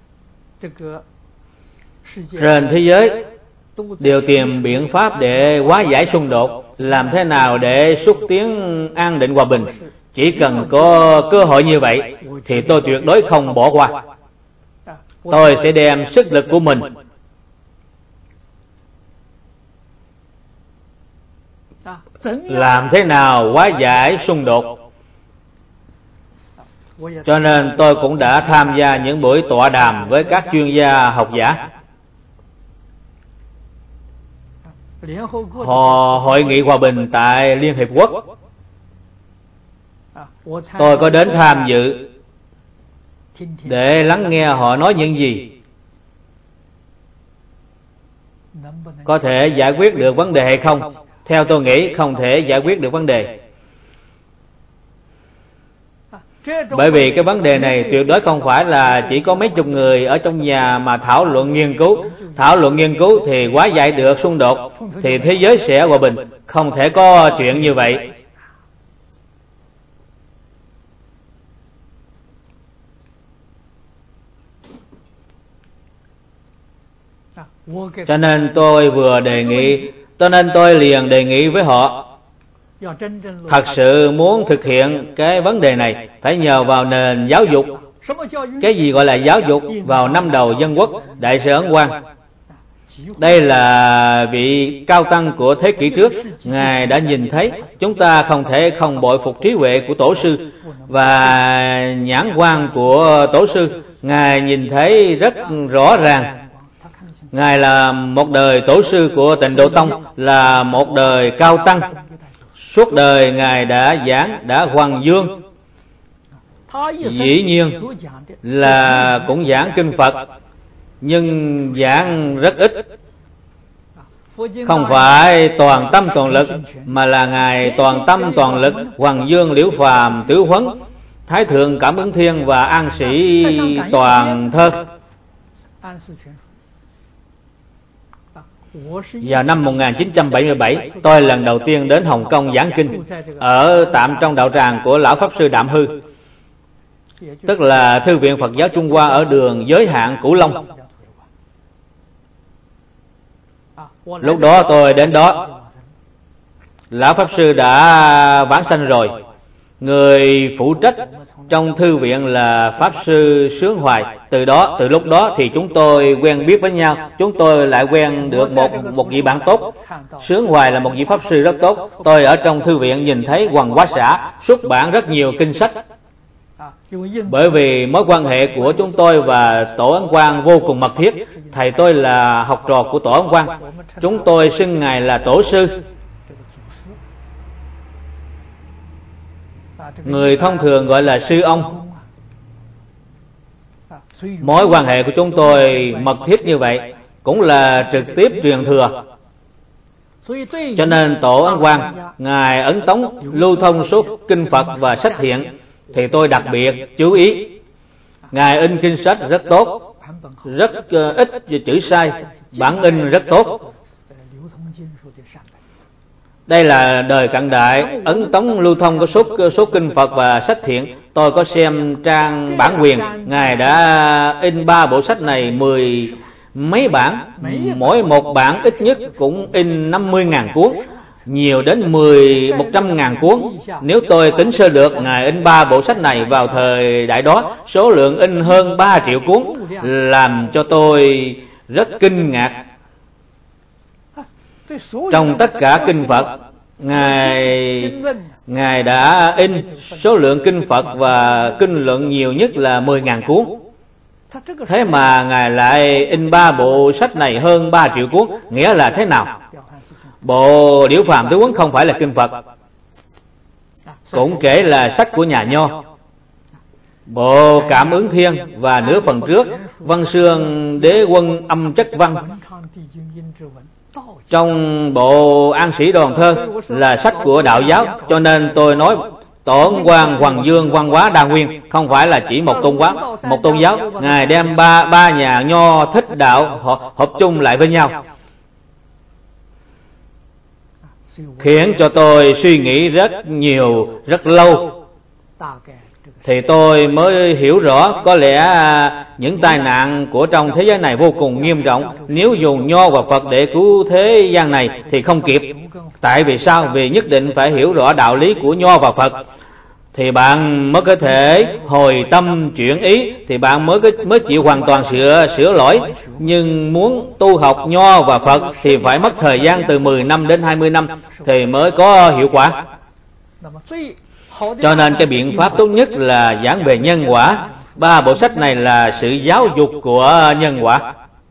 trên thế giới đều tìm biện pháp để hóa giải xung đột, làm thế nào để xúc tiến an định hòa bình. Chỉ cần có cơ hội như vậy thì tôi tuyệt đối không bỏ qua. Tôi sẽ đem sức lực của mình làm thế nào hóa giải xung đột. Cho nên tôi cũng đã tham gia những buổi tọa đàm với các chuyên gia học giả. Họ hội nghị hòa bình tại Liên Hiệp Quốc, tôi có đến tham dự để lắng nghe họ nói những gì. Có thể giải quyết được vấn đề hay không? Theo tôi nghĩ không thể giải quyết được vấn đề. Bởi vì cái vấn đề này tuyệt đối không phải là chỉ có mấy chục người ở trong nhà mà thảo luận nghiên cứu. Thảo luận nghiên cứu thì hóa giải được xung đột, thì thế giới sẽ hòa bình. Không thể có chuyện như vậy. Cho nên tôi vừa đề nghị, cho nên tôi liền đề nghị với họ, thật sự muốn thực hiện cái vấn đề này phải nhờ vào nền giáo dục. Cái gì gọi là giáo dục? Vào năm đầu dân quốc, Đại sư Ấn Quang, đây là vị cao tăng của thế kỷ trước, Ngài đã nhìn thấy chúng ta không thể không bội phục trí huệ của tổ sư và nhãn quan của tổ sư. Ngài nhìn thấy rất rõ ràng. Ngài là một đời tổ sư của Tịnh Độ Tông, là một đời cao tăng. Suốt đời Ngài đã giảng, đã hoằng dương. Dĩ nhiên là cũng giảng kinh Phật, nhưng giảng rất ít. Không phải toàn tâm toàn lực, mà là Ngài toàn tâm toàn lực hoằng dương Liễu Phàm, Tứ Huấn, Thái Thượng Cảm Ứng Thiên và An Sĩ Toàn Thơ. Vào năm một nghìn chín trăm bảy mươi bảy, tôi lần đầu tiên đến Hồng Kông giảng kinh, ở tạm trong đạo tràng của Lão Pháp Sư Đạm Hư, tức là Thư viện Phật giáo Trung Hoa ở đường Giới Hạn, Cửu Long. Lúc đó tôi đến đó, Lão Pháp Sư đã vãng sanh rồi. Người phụ trách trong thư viện là Pháp Sư Sướng Hoài. Từ đó, từ lúc đó thì chúng tôi quen biết với nhau. Chúng tôi lại quen được một một vị bạn tốt. Sướng Hoài là một vị Pháp Sư rất tốt. Tôi ở trong thư viện nhìn thấy Hoàng Hóa Xã xuất bản rất nhiều kinh sách. Bởi vì mối quan hệ của chúng tôi và Tổ Ấn Quang vô cùng mật thiết. Thầy tôi là học trò của Tổ Ấn Quang. Chúng tôi xưng Ngài là Tổ sư. Người thông thường gọi là sư ông. Mối quan hệ của chúng tôi mật thiết như vậy, cũng là trực tiếp truyền thừa. Cho nên Tổ Ấn Quang, Ngài ấn tống lưu thông số kinh Phật và sách hiện thì tôi đặc biệt chú ý. Ngài in kinh sách rất tốt, rất uh, ít chữ sai, bản in rất tốt. Đây là đời cận đại, ấn tống lưu thông có số, số kinh Phật và sách thiện. Tôi có xem trang bản quyền, Ngài đã in ba bộ sách này mười mấy bản, mỗi một bản ít nhất cũng in năm mươi ngàn cuốn, nhiều đến mười, một trăm ngàn cuốn. Nếu tôi tính sơ lược, Ngài in ba bộ sách này vào thời đại đó, số lượng in hơn ba triệu cuốn, làm cho tôi rất kinh ngạc. Trong tất cả kinh Phật, Ngài Ngài đã in số lượng kinh Phật và kinh luận nhiều nhất là mười ngàn cuốn. Thế mà Ngài lại in ba bộ sách này hơn ba triệu cuốn, nghĩa là thế nào? Bộ Liễu Phàm Tứ Huấn không phải là kinh Phật, cũng kể là sách của nhà Nho. Bộ Cảm Ứng Thiên và nửa phần trước Văn Xương Đế Quân Âm Chất Văn. Trong bộ An Sĩ Đoàn Thơ là sách của đạo giáo. Cho nên tôi nói Tổ Ấn Quang, Hoàng Dương, Văn Hóa, Đa Nguyên không phải là chỉ một tôn quán, một tôn giáo. Ngài đem ba ba nhà Nho thích đạo hợp, hợp chung lại với nhau, khiến cho tôi suy nghĩ rất nhiều, rất lâu, thì tôi mới hiểu rõ có lẽ những tai nạn của trong thế giới này vô cùng nghiêm trọng. Nếu dùng Nho và Phật để cứu thế gian này thì không kịp. Tại vì sao? Vì nhất định phải hiểu rõ đạo lý của Nho và Phật thì bạn mới có thể hồi tâm chuyển ý, thì bạn mới mới chịu hoàn toàn sửa sửa lỗi. Nhưng muốn tu học Nho và Phật thì phải mất thời gian từ mười năm đến hai mươi năm thì mới có hiệu quả. Cho nên cái biện pháp tốt nhất là giảng về nhân quả. Ba bộ sách này là sự giáo dục của nhân quả.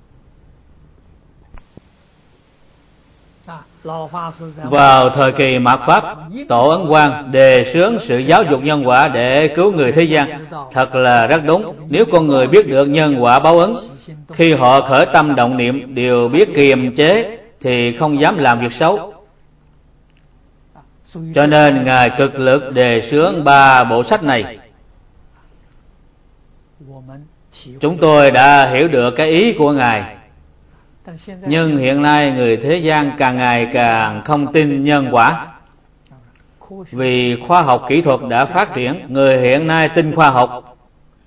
Vào thời kỳ mạt Pháp, Tổ Ấn Quang đề xướng sự giáo dục nhân quả để cứu người thế gian. Thật là rất đúng. Nếu con người biết được nhân quả báo ứng, khi họ khởi tâm động niệm đều biết kiềm chế thì không dám làm việc xấu. Cho nên Ngài cực lực đề xướng ba bộ sách này. Chúng tôi đã hiểu được cái ý của Ngài. Nhưng hiện nay người thế gian càng ngày càng không tin nhân quả. Vì khoa học kỹ thuật đã phát triển, người hiện nay tin khoa học.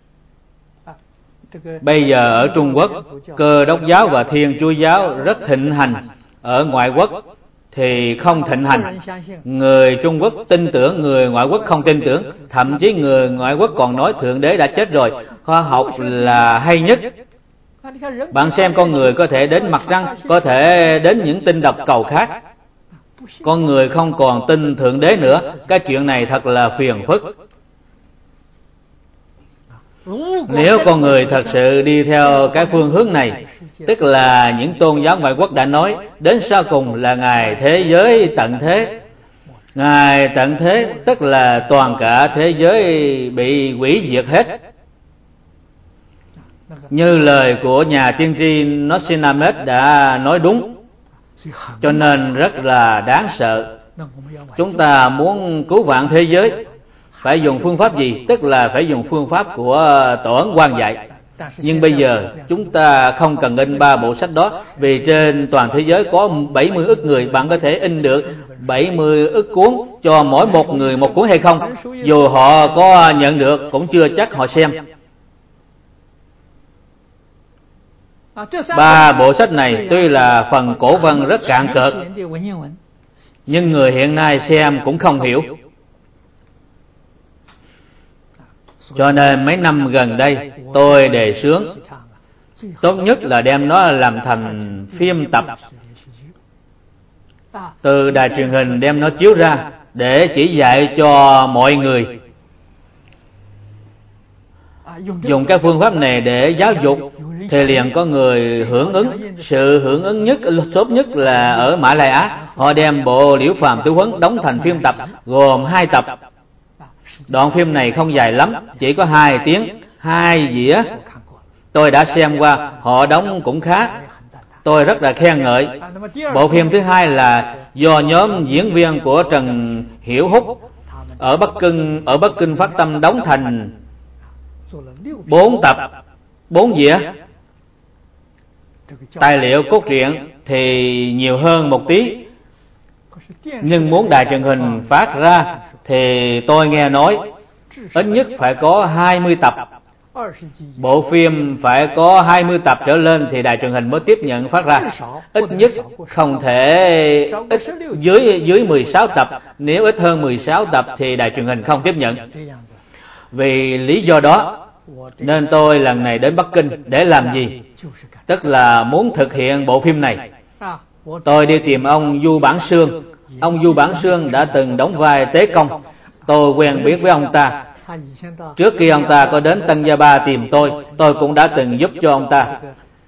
Bây giờ ở Trung Quốc, Cơ Đốc giáo và Thiên Chúa giáo rất thịnh hành. Ở ngoại quốc thì không thịnh hành. Người Trung Quốc tin tưởng, người ngoại quốc không tin tưởng. Thậm chí người ngoại quốc còn nói Thượng Đế đã chết rồi, khoa học là hay nhất. Bạn xem, con người có thể đến mặt trăng, có thể đến những tinh độc cầu khác. Con người không còn tin Thượng Đế nữa. Cái chuyện này thật là phiền phức. Nếu con người thật sự đi theo cái phương hướng này tức là những tôn giáo ngoại quốc đã nói đến sau cùng là ngày thế giới tận thế. Ngày tận thế tức là toàn cả thế giới bị hủy diệt hết. Như lời của nhà tiên tri Nostradamus đã nói đúng, cho nên rất là đáng sợ. Chúng ta muốn cứu vãn thế giới phải dùng phương pháp gì? Tức là phải dùng phương pháp của Tổ ấn Quang dạy. Nhưng bây giờ chúng ta không cần in ba bộ sách đó, vì trên toàn thế giới có bảy mươi ức người, bạn có thể in được bảy mươi ức cuốn cho mỗi một người một cuốn hay không? Dù họ có nhận được cũng chưa chắc họ xem. Ba bộ sách này tuy là phần cổ văn rất cạn cợt, nhưng người hiện nay xem cũng không hiểu. Cho nên mấy năm gần đây tôi đề xướng tốt nhất là đem nó làm thành phim tập, từ đài truyền hình đem nó chiếu ra để chỉ dạy cho mọi người. Dùng cái phương pháp này để giáo dục thì liền có người hưởng ứng. Sự hưởng ứng nhất tốt nhất là ở Mã Lai Á, họ đem bộ Liễu Phàm Tứ Huấn đóng thành phim tập gồm hai tập. Đoạn phim này không dài lắm, chỉ có hai tiếng, hai dĩa. Tôi đã xem qua, họ đóng cũng khá, tôi rất là khen ngợi. Bộ phim thứ hai là do nhóm diễn viên của Trần Hiểu Húc ở Bắc Kinh ở Bắc Kinh phát tâm đóng thành bốn tập, bốn dĩa. Tài liệu cốt truyện thì nhiều hơn một tí, nhưng muốn đài truyền hình phát ra thì tôi nghe nói ít nhất phải có hai mươi tập. Bộ phim phải có hai mươi tập trở lên thì đài truyền hình mới tiếp nhận phát ra. Ít nhất không thể ít dưới dưới mười sáu tập, nếu ít hơn mười sáu tập thì đài truyền hình không tiếp nhận. Vì lý do đó nên tôi lần này đến Bắc Kinh để làm gì? Tức là muốn thực hiện bộ phim này. Tôi đi tìm ông Du Bản Sương. Ông Du Bản Sương đã từng đóng vai Tế Công. Tôi quen biết với ông ta. Trước khi ông ta có đến Tân Gia Ba tìm tôi, tôi cũng đã từng giúp cho ông ta.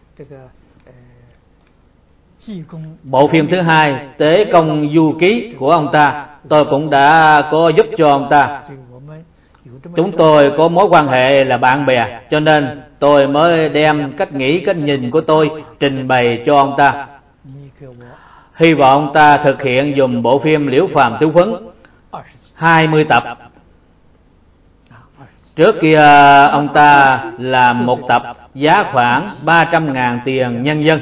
Bộ phim thứ hai, Tế Công Du Ký của ông ta, tôi cũng đã có giúp cho ông ta. Chúng tôi có mối quan hệ là bạn bè, cho nên tôi mới đem cách nghĩ, cách nhìn của tôi trình bày cho ông ta. Hy vọng ông ta thực hiện dùng bộ phim Liễu Phàm Tứ Huấn hai mươi tập. Trước kia ông ta làm một tập giá khoảng ba trăm ngàn tiền nhân dân.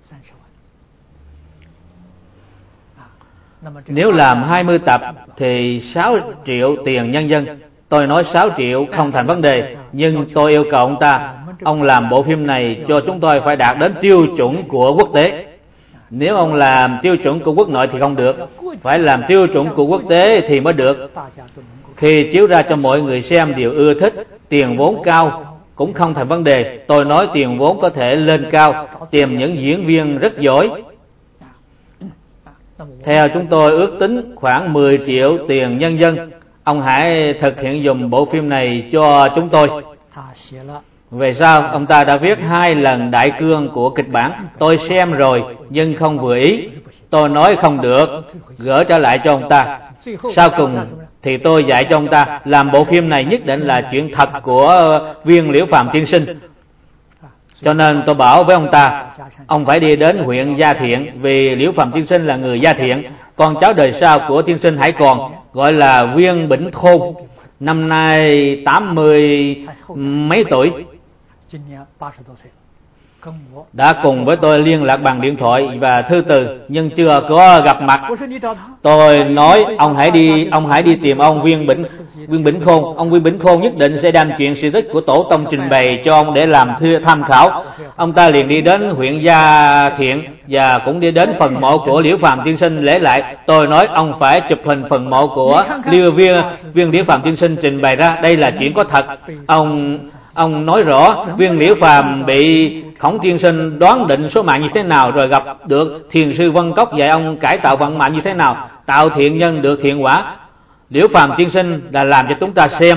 Nếu làm hai mươi tập thì sáu triệu tiền nhân dân. Tôi nói sáu triệu không thành vấn đề, nhưng tôi yêu cầu ông ta, ông làm bộ phim này cho chúng tôi phải đạt đến tiêu chuẩn của quốc tế. Nếu ông làm tiêu chuẩn của quốc nội thì không được, phải làm tiêu chuẩn của quốc tế thì mới được. Khi chiếu ra cho mọi người xem đều ưa thích, tiền vốn cao cũng không thành vấn đề. Tôi nói tiền vốn có thể lên cao, tìm những diễn viên rất giỏi. Theo chúng tôi ước tính khoảng mười triệu tiền nhân dân. Ông hãy thực hiện dùng bộ phim này cho chúng tôi. Về sau, ông ta đã viết hai lần đại cương của kịch bản. Tôi xem rồi, nhưng không vừa ý. Tôi nói không được, gỡ trở lại cho ông ta. Sau cùng thì tôi dạy cho ông ta, làm bộ phim này nhất định là chuyện thật của viên Liễu Phàm tiên sinh. Cho nên tôi bảo với ông ta, ông phải đi đến huyện Gia Thiện, vì Liễu Phàm tiên sinh là người Gia Thiện. Con cháu đời sau của tiên sinh hãy còn, gọi là Viên Bỉnh Khôn, năm nay tám mươi mấy tuổi, đã cùng với tôi liên lạc bằng điện thoại và thư từ, nhưng chưa có gặp mặt. Tôi nói ông hãy đi, ông hãy đi tìm ông Viên Bỉnh Viên Bỉnh Khôn. Ông Viên Bỉnh Khôn nhất định sẽ đem chuyện sự tích của tổ tông trình bày cho ông để làm thư tham khảo. Ông ta liền đi đến huyện Gia Thiện và cũng đi đến phần mộ của Liễu Phàm tiên sinh lễ lại. Tôi nói ông phải chụp hình phần mộ của Liêu Viên Viên Liễu Phàm tiên sinh trình bày ra, đây là chuyện có thật. Ông ông nói rõ Viên Liễu Phàm bị Khổng tiên sinh đoán định số mạng như thế nào, rồi gặp được thiền sư Vân Cốc dạy ông cải tạo vận mạng như thế nào, tạo thiện nhân được thiện quả. Liễu Phàm tiên sinh đã làm cho chúng ta xem.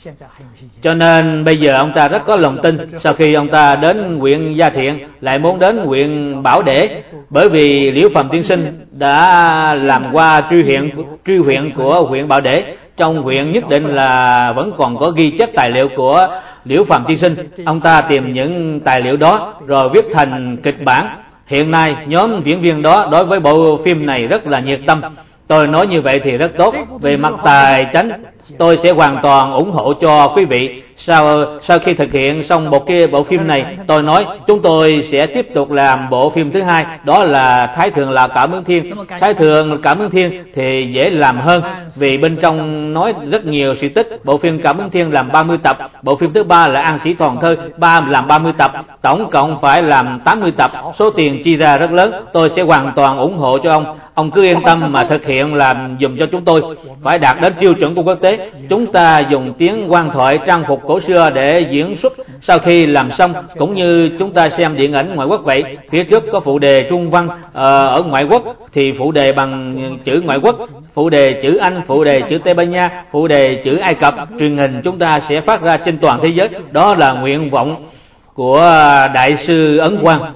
Cho nên bây giờ ông ta rất có lòng tin. Sau khi ông ta đến huyện Gia Thiện, lại muốn đến huyện Bảo Để, bởi vì Liễu Phàm tiên sinh đã làm qua tri huyện tri huyện của huyện Bảo Để. Trong huyện nhất định là vẫn còn có ghi chép tài liệu của Liễu Phàm tiên sinh. Ông ta tìm những tài liệu đó rồi viết thành kịch bản. Hiện nay nhóm diễn viên đó đối với bộ phim này rất là nhiệt tâm. Tôi nói như vậy thì rất tốt. Về mặt tài chính, tôi sẽ hoàn toàn ủng hộ cho quý vị. Sau sau khi thực hiện xong bộ kia bộ phim này, tôi nói chúng tôi sẽ tiếp tục làm bộ phim thứ hai, đó là Thái Thượng là Cảm Ứng Thiên. Thái Thượng Cảm Ứng Thiên thì dễ làm hơn, vì bên trong nói rất nhiều sự tích. Bộ phim Cảm Ứng Thiên làm ba mươi tập, bộ phim thứ ba là An Sĩ Toàn Thơ ba làm ba mươi tập, tổng cộng phải làm tám mươi tập. Số tiền chi ra rất lớn, tôi sẽ hoàn toàn ủng hộ cho ông. Ông cứ yên tâm mà thực hiện làm dùm cho chúng tôi. Phải đạt đến tiêu chuẩn của quốc tế. Chúng ta dùng tiếng quan thoại, trang phục cổ xưa để diễn xuất. Sau khi làm xong, cũng như chúng ta xem điện ảnh ngoại quốc vậy, phía trước có phụ đề Trung văn, ở ngoại quốc thì phụ đề bằng chữ ngoại quốc, phụ đề chữ Anh, phụ đề chữ Tây Ban Nha, phụ đề chữ Ai Cập. Truyền hình chúng ta sẽ phát ra trên toàn thế giới. Đó là nguyện vọng của Đại sư Ấn Quang.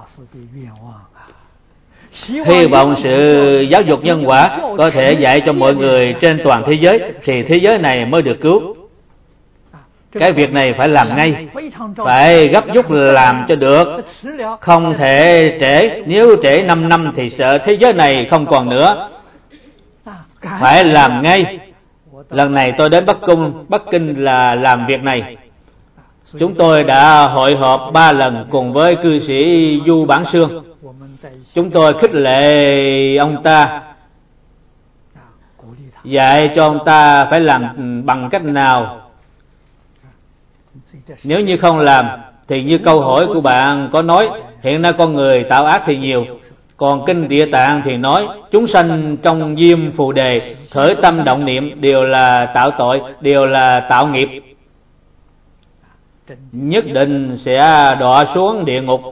Hy vọng sự giáo dục nhân quả có thể dạy cho mọi người trên toàn thế giới, thì thế giới này mới được cứu. Cái việc này phải làm ngay, phải gấp rút làm cho được, không thể trễ. Nếu trễ năm năm thì sợ thế giới này không còn nữa. Phải làm ngay. Lần này tôi đến Bắc Cung, Bắc Kinh là làm việc này. Chúng tôi đã hội họp ba lần cùng với cư sĩ Du Bản Sương. Chúng tôi khích lệ ông ta, dạy cho ông ta phải làm bằng cách nào. Nếu như không làm thì như câu hỏi của bạn có nói, hiện nay con người tạo ác thì nhiều. Còn Kinh Địa Tạng thì nói chúng sanh trong diêm phù đề, khởi tâm động niệm đều là tạo tội, đều là tạo nghiệp, nhất định sẽ đọa xuống địa ngục.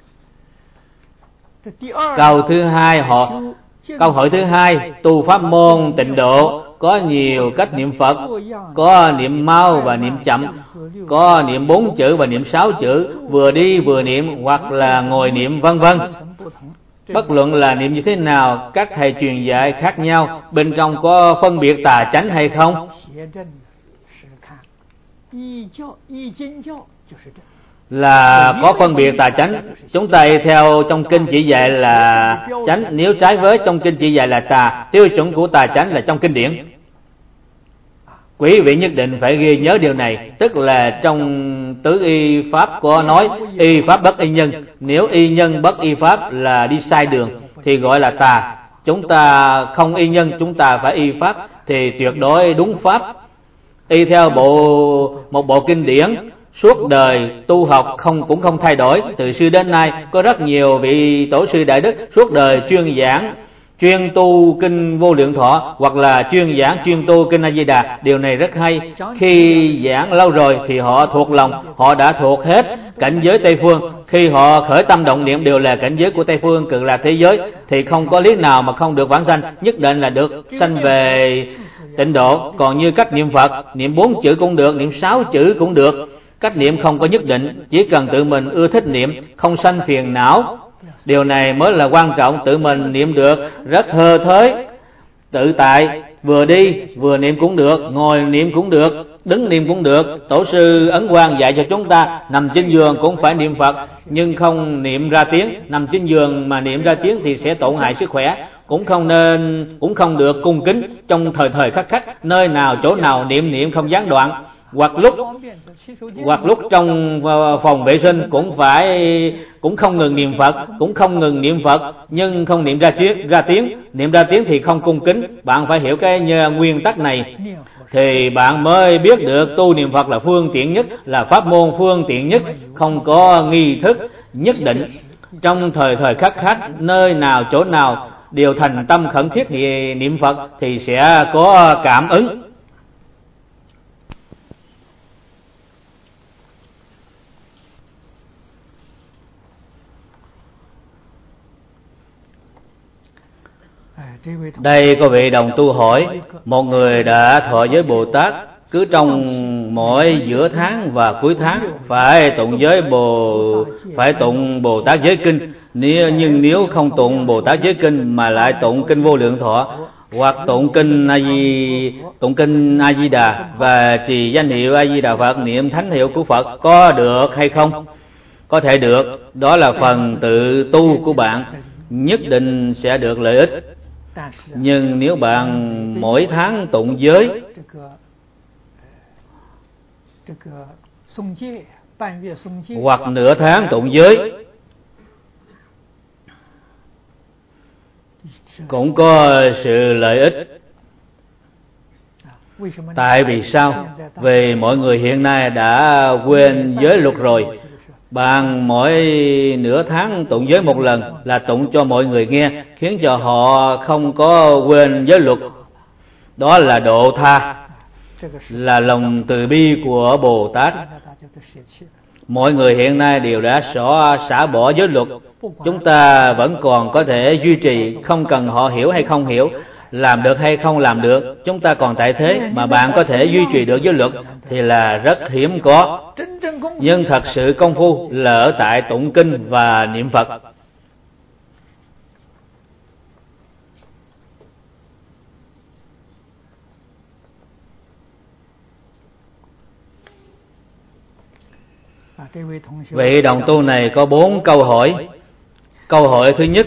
Câu thứ hai họ câu hỏi thứ hai, tu pháp môn tịnh độ có nhiều cách niệm Phật, có niệm mau và niệm chậm, có niệm bốn chữ và niệm sáu chữ, vừa đi vừa niệm hoặc là ngồi niệm vân vân. Bất luận là niệm như thế nào, các thầy truyền dạy khác nhau, bên trong có phân biệt tà chánh hay không? Là có phân biệt tà chánh. Chúng ta theo trong kinh chỉ dạy là chánh, nếu trái với trong kinh chỉ dạy là tà. Tiêu chuẩn của tà chánh là trong kinh điển. Quý vị nhất định phải ghi nhớ điều này. Tức là trong tứ y pháp có nói y pháp bất y nhân. Nếu y nhân bất y pháp là đi sai đường thì gọi là tà. Chúng ta không y nhân, chúng ta phải y pháp thì tuyệt đối đúng pháp. Y theo bộ một bộ kinh điển, suốt đời tu học không cũng không thay đổi. Từ xưa đến nay có rất nhiều vị tổ sư đại đức suốt đời chuyên giảng, chuyên tu kinh Vô Lượng Thọ, hoặc là chuyên giảng chuyên tu kinh A Di Đà. Điều này rất hay. Khi giảng lâu rồi thì họ thuộc lòng, họ đã thuộc hết cảnh giới Tây phương. Khi họ khởi tâm động niệm đều là cảnh giới của Tây phương, cực lạc thế giới, thì không có lý nào mà không được vãng sanh, nhất định là được sanh về tịnh độ. Còn như cách niệm Phật, niệm bốn chữ cũng được, niệm sáu chữ cũng được. Cách niệm không có nhất định, chỉ cần tự mình ưa thích niệm, không sanh phiền não. Điều này mới là quan trọng. Tự mình niệm được rất hơ thới, tự tại, vừa đi vừa niệm cũng được, ngồi niệm cũng được, đứng niệm cũng được. Tổ sư Ấn Quang dạy cho chúng ta nằm trên giường cũng phải niệm Phật, nhưng không niệm ra tiếng. Nằm trên giường mà niệm ra tiếng thì sẽ tổn hại sức khỏe. Cũng không nên, cũng không được cung kính trong thời thời khắc khắc, nơi nào chỗ nào niệm niệm không gián đoạn. Hoặc lúc hoặc lúc trong phòng vệ sinh cũng phải cũng không ngừng niệm Phật, cũng không ngừng niệm Phật, nhưng không niệm ra tiếng, ra tiếng. Niệm ra tiếng thì không cung kính. Bạn phải hiểu cái nguyên tắc này thì bạn mới biết được tu niệm Phật là phương tiện nhất, là pháp môn phương tiện nhất, không có nghi thức nhất định. Trong thời thời khắc khắc, nơi nào chỗ nào đều thành tâm khẩn thiết niệm Phật thì sẽ có cảm ứng. Đây có vị đồng tu hỏi, một người đã thọ giới Bồ Tát, cứ trong mỗi giữa tháng và cuối tháng phải tụng giới Bồ phải tụng Bồ Tát Giới Kinh. Nếu nhưng nếu không tụng Bồ Tát Giới Kinh mà lại tụng kinh Vô Lượng Thọ hoặc tụng kinh A Di tụng kinh A Di Đà và trì danh hiệu A Di Đà Phật, niệm thánh hiệu của Phật, có được hay không? Có thể được, đó là phần tự tu của bạn, nhất định sẽ được lợi ích. Nhưng nếu bạn mỗi tháng tụng giới hoặc nửa tháng tụng giới cũng có sự lợi ích. Tại vì sao? Vì mọi người hiện nay đã quên giới luật rồi. Bạn mỗi nửa tháng tụng giới một lần là tụng cho mọi người nghe, khiến cho họ không có quên giới luật. Đó là độ tha, là lòng từ bi của Bồ Tát. Mọi người hiện nay đều đã xóa xả bỏ giới luật. Chúng ta vẫn còn có thể duy trì, không cần họ hiểu hay không hiểu, làm được hay không làm được, chúng ta còn tại thế mà bạn có thể duy trì được giới luật thì là rất hiếm có. Nhưng thật sự công phu là ở tại tụng kinh và niệm Phật. Vị đồng tu này có bốn câu hỏi. Câu hỏi thứ nhất: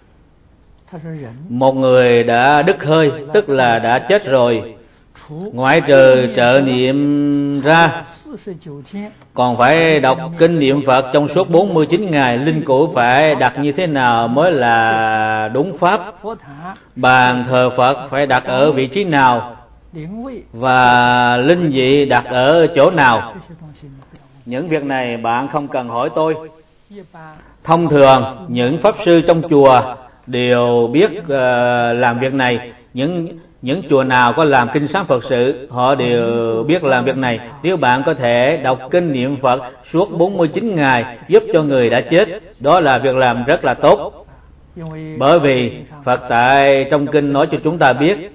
một người đã đứt hơi, tức là đã chết rồi, ngoại trừ trợ niệm ra, còn phải đọc kinh niệm Phật trong suốt bốn mươi chín ngày. Linh cữu phải đặt như thế nào mới là đúng pháp? Bàn thờ Phật phải đặt ở vị trí nào? Và linh vị đặt ở chỗ nào? Những việc này bạn không cần hỏi tôi. Thông thường những pháp sư trong chùa đều biết uh, làm việc này. Những những chùa nào có làm kinh sáng Phật sự, họ đều biết làm việc này. Nếu bạn có thể đọc kinh niệm Phật suốt bốn mươi chín ngày giúp cho người đã chết, đó là việc làm rất là tốt. Bởi vì Phật tại trong kinh nói cho chúng ta biết,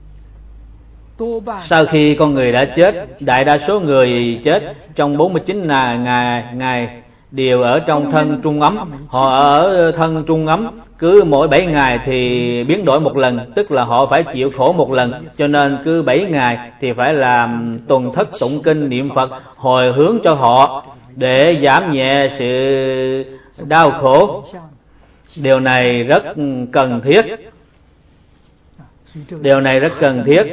sau khi con người đã chết, đại đa số người chết trong bốn mươi chín ngày ngày đều ở trong thân trung ấm. Họ ở thân trung ấm cứ mỗi bảy ngày thì biến đổi một lần, tức là họ phải chịu khổ một lần. Cho nên cứ bảy ngày thì phải làm tuần thất tụng kinh niệm Phật hồi hướng cho họ để giảm nhẹ sự đau khổ. Điều này rất cần thiết. Điều này rất cần thiết.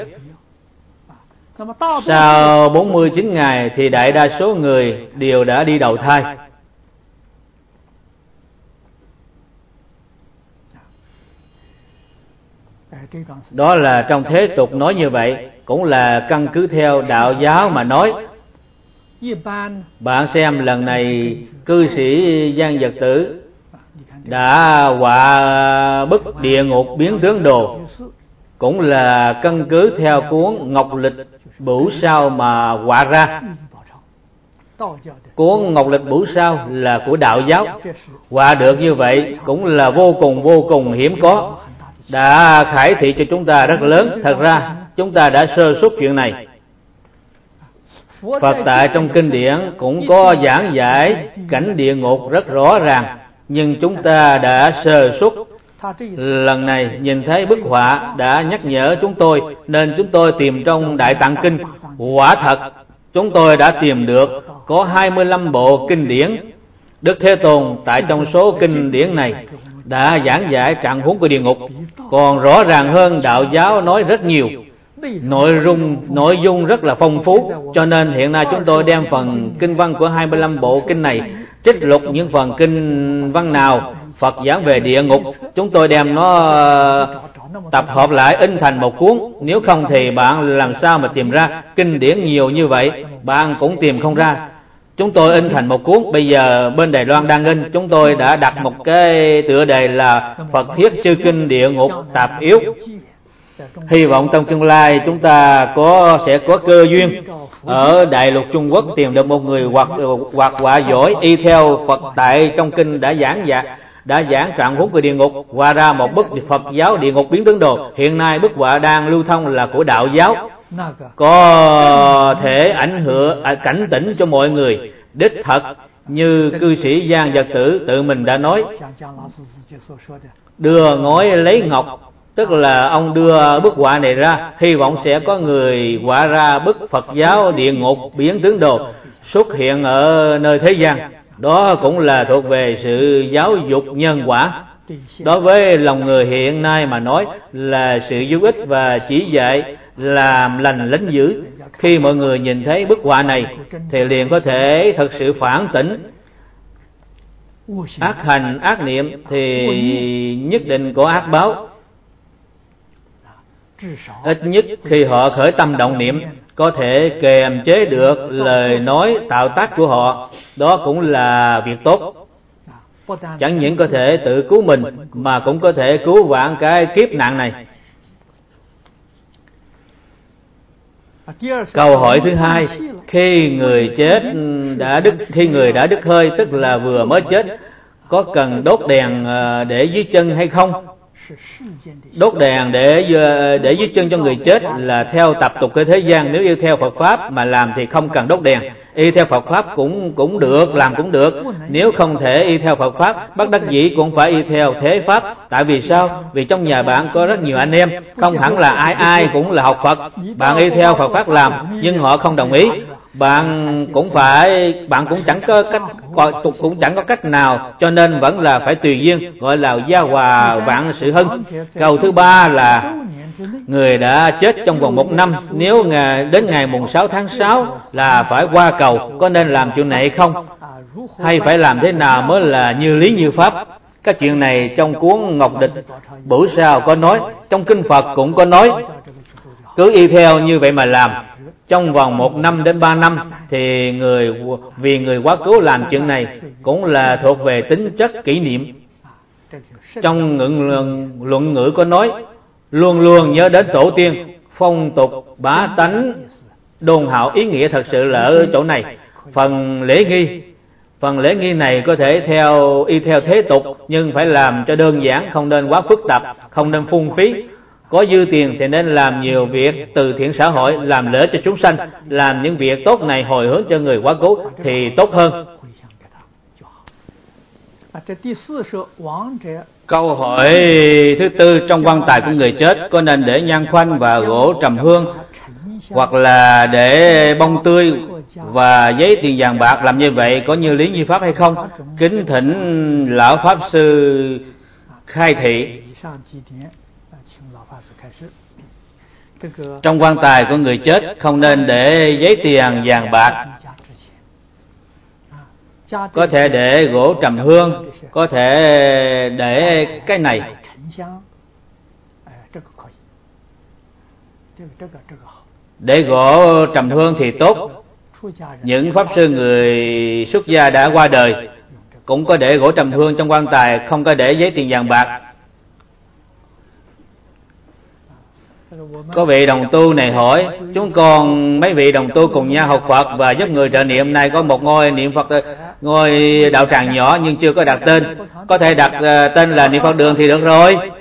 Sau bốn mươi chín ngày thì đại đa số người đều đã đi đầu thai. Đó là trong thế tục nói như vậy, cũng là căn cứ theo đạo giáo mà nói. Bạn xem lần này cư sĩ Giang Vật Tử đã họa bức địa ngục biến tướng đồ, cũng là căn cứ theo cuốn Ngọc Lịch Bửu Sao mà họa ra. Cuốn Ngọc Lịch Bửu Sao là của đạo giáo, họa được như vậy cũng là vô cùng vô cùng hiếm có, đã khải thị cho chúng ta rất lớn. Thật ra chúng ta đã sơ suất chuyện này. Phật tại trong kinh điển cũng có giảng giải cảnh địa ngục rất rõ ràng, nhưng chúng ta đã sơ suất. Lần này nhìn thấy bức họa đã nhắc nhở chúng tôi, nên chúng tôi tìm trong Đại Tạng Kinh. Quả thật chúng tôi đã tìm được có hai mươi lăm bộ kinh điển. Đức Thế Tôn tại trong số kinh điển này đã giảng giải trạng huống của địa ngục còn rõ ràng hơn đạo giáo nói rất nhiều. Nội dung nội dung rất là phong phú, cho nên hiện nay chúng tôi đem phần kinh văn của hai mươi lăm bộ kinh này, trích lục những phần kinh văn nào Phật giảng về địa ngục, chúng tôi đem nó tập hợp lại in thành một cuốn. Nếu không thì bạn làm sao mà tìm ra? Kinh điển nhiều như vậy bạn cũng tìm không ra. Chúng tôi in thành một cuốn. Bây giờ bên Đài Loan đang in. Chúng tôi đã đặt một cái tựa đề là Phật Thiết Chư Kinh Địa Ngục Tạp Yếu. Hy vọng trong tương lai chúng ta có sẽ có cơ duyên ở Đại Lục Trung Quốc tìm được một người hoặc hoặc họa giỏi y theo Phật tại trong kinh đã giảng dạ đã giảng trọn vốn của địa ngục, hòa ra một bức Phật giáo Địa Ngục Biến Tướng Đồ. Hiện nay bức họa đang lưu thông là của đạo giáo, có thể ảnh hưởng à, cảnh tỉnh cho mọi người. Đích thật như cư sĩ Giang Vật Tử tự mình đã nói, đưa ngói lấy ngọc, tức là ông đưa bức họa này ra, hy vọng sẽ có người họa ra bức Phật giáo Địa Ngục Biến Tướng Đồ xuất hiện ở nơi thế gian. Đó cũng là thuộc về sự giáo dục nhân quả. Đối với lòng người hiện nay mà nói là sự giúp ích và chỉ dạy làm lành lánh dữ. Khi mọi người nhìn thấy bức họa này thì liền có thể thật sự phản tỉnh. Ác hành ác niệm thì nhất định có ác báo. Ít nhất khi họ khởi tâm động niệm, có thể kềm chế được lời nói tạo tác của họ, đó cũng là việc tốt. Chẳng những có thể tự cứu mình mà cũng có thể cứu vãn cái kiếp nạn này. Câu hỏi thứ hai, khi người chết đã đứt khi người đã đứt hơi, tức là vừa mới chết, có cần đốt đèn để dưới chân hay không? Đốt đèn để để dưới chân cho người chết là theo tập tục của thế gian. Nếu như theo Phật pháp mà làm thì không cần đốt đèn. Y theo Phật pháp cũng cũng được, làm cũng được. Nếu không thể y theo Phật pháp, bất đắc dĩ cũng phải y theo thế pháp. Tại vì sao? Vì trong nhà bạn có rất nhiều anh em, không hẳn là ai ai cũng là học Phật. Bạn y theo Phật pháp làm, nhưng họ không đồng ý. Bạn cũng phải, bạn cũng chẳng có cách, cũng chẳng có cách nào, cho nên vẫn là phải tùy duyên, gọi là gia hòa vạn sự hưng. Câu thứ ba là người đã chết trong vòng một năm, nếu ngày, đến ngày mùng sáu tháng sáu là phải qua cầu, có nên làm chuyện này hay không? Hay phải làm thế nào mới là như lý như pháp? Các chuyện này trong cuốn Ngọc Địch Bửu Sao có nói, trong kinh Phật cũng có nói. Cứ y theo như vậy mà làm, trong vòng một năm đến ba năm thì người vì người quá cố làm chuyện này cũng là thuộc về tính chất kỷ niệm. Trong luận, luận ngữ có nói, luôn luôn nhớ đến tổ tiên, phong tục bá tánh đôn hậu. Ý nghĩa thật sự là ở chỗ này. Phần lễ nghi, phần lễ nghi này có thể theo y theo thế tục, nhưng phải làm cho đơn giản, không nên quá phức tạp, không nên phung phí. Có dư tiền thì nên làm nhiều việc từ thiện xã hội, làm lợi cho chúng sanh, làm những việc tốt này hồi hướng cho người quá cố thì tốt hơn. Câu hỏi thứ tư, trong quan tài của người chết có nên để nhang khoanh và gỗ trầm hương, hoặc là để bông tươi và giấy tiền vàng bạc, làm như vậy có như lý như pháp hay không? Kính thỉnh lão pháp sư khai thị. Trong quan tài của người chết không nên để giấy tiền vàng bạc, có thể để gỗ trầm hương, có thể để cái này. Để gỗ trầm hương thì tốt. Những pháp sư người xuất gia đã qua đời cũng có để gỗ trầm hương trong quan tài, không có để giấy tiền vàng bạc. Có vị đồng tu này hỏi, chúng con mấy vị đồng tu cùng nhau học Phật và giúp người trợ niệm, nay có một ngôi niệm Phật, ngôi đạo tràng nhỏ nhưng chưa có đặt tên, có thể đặt tên là niệm Phật đường thì được rồi.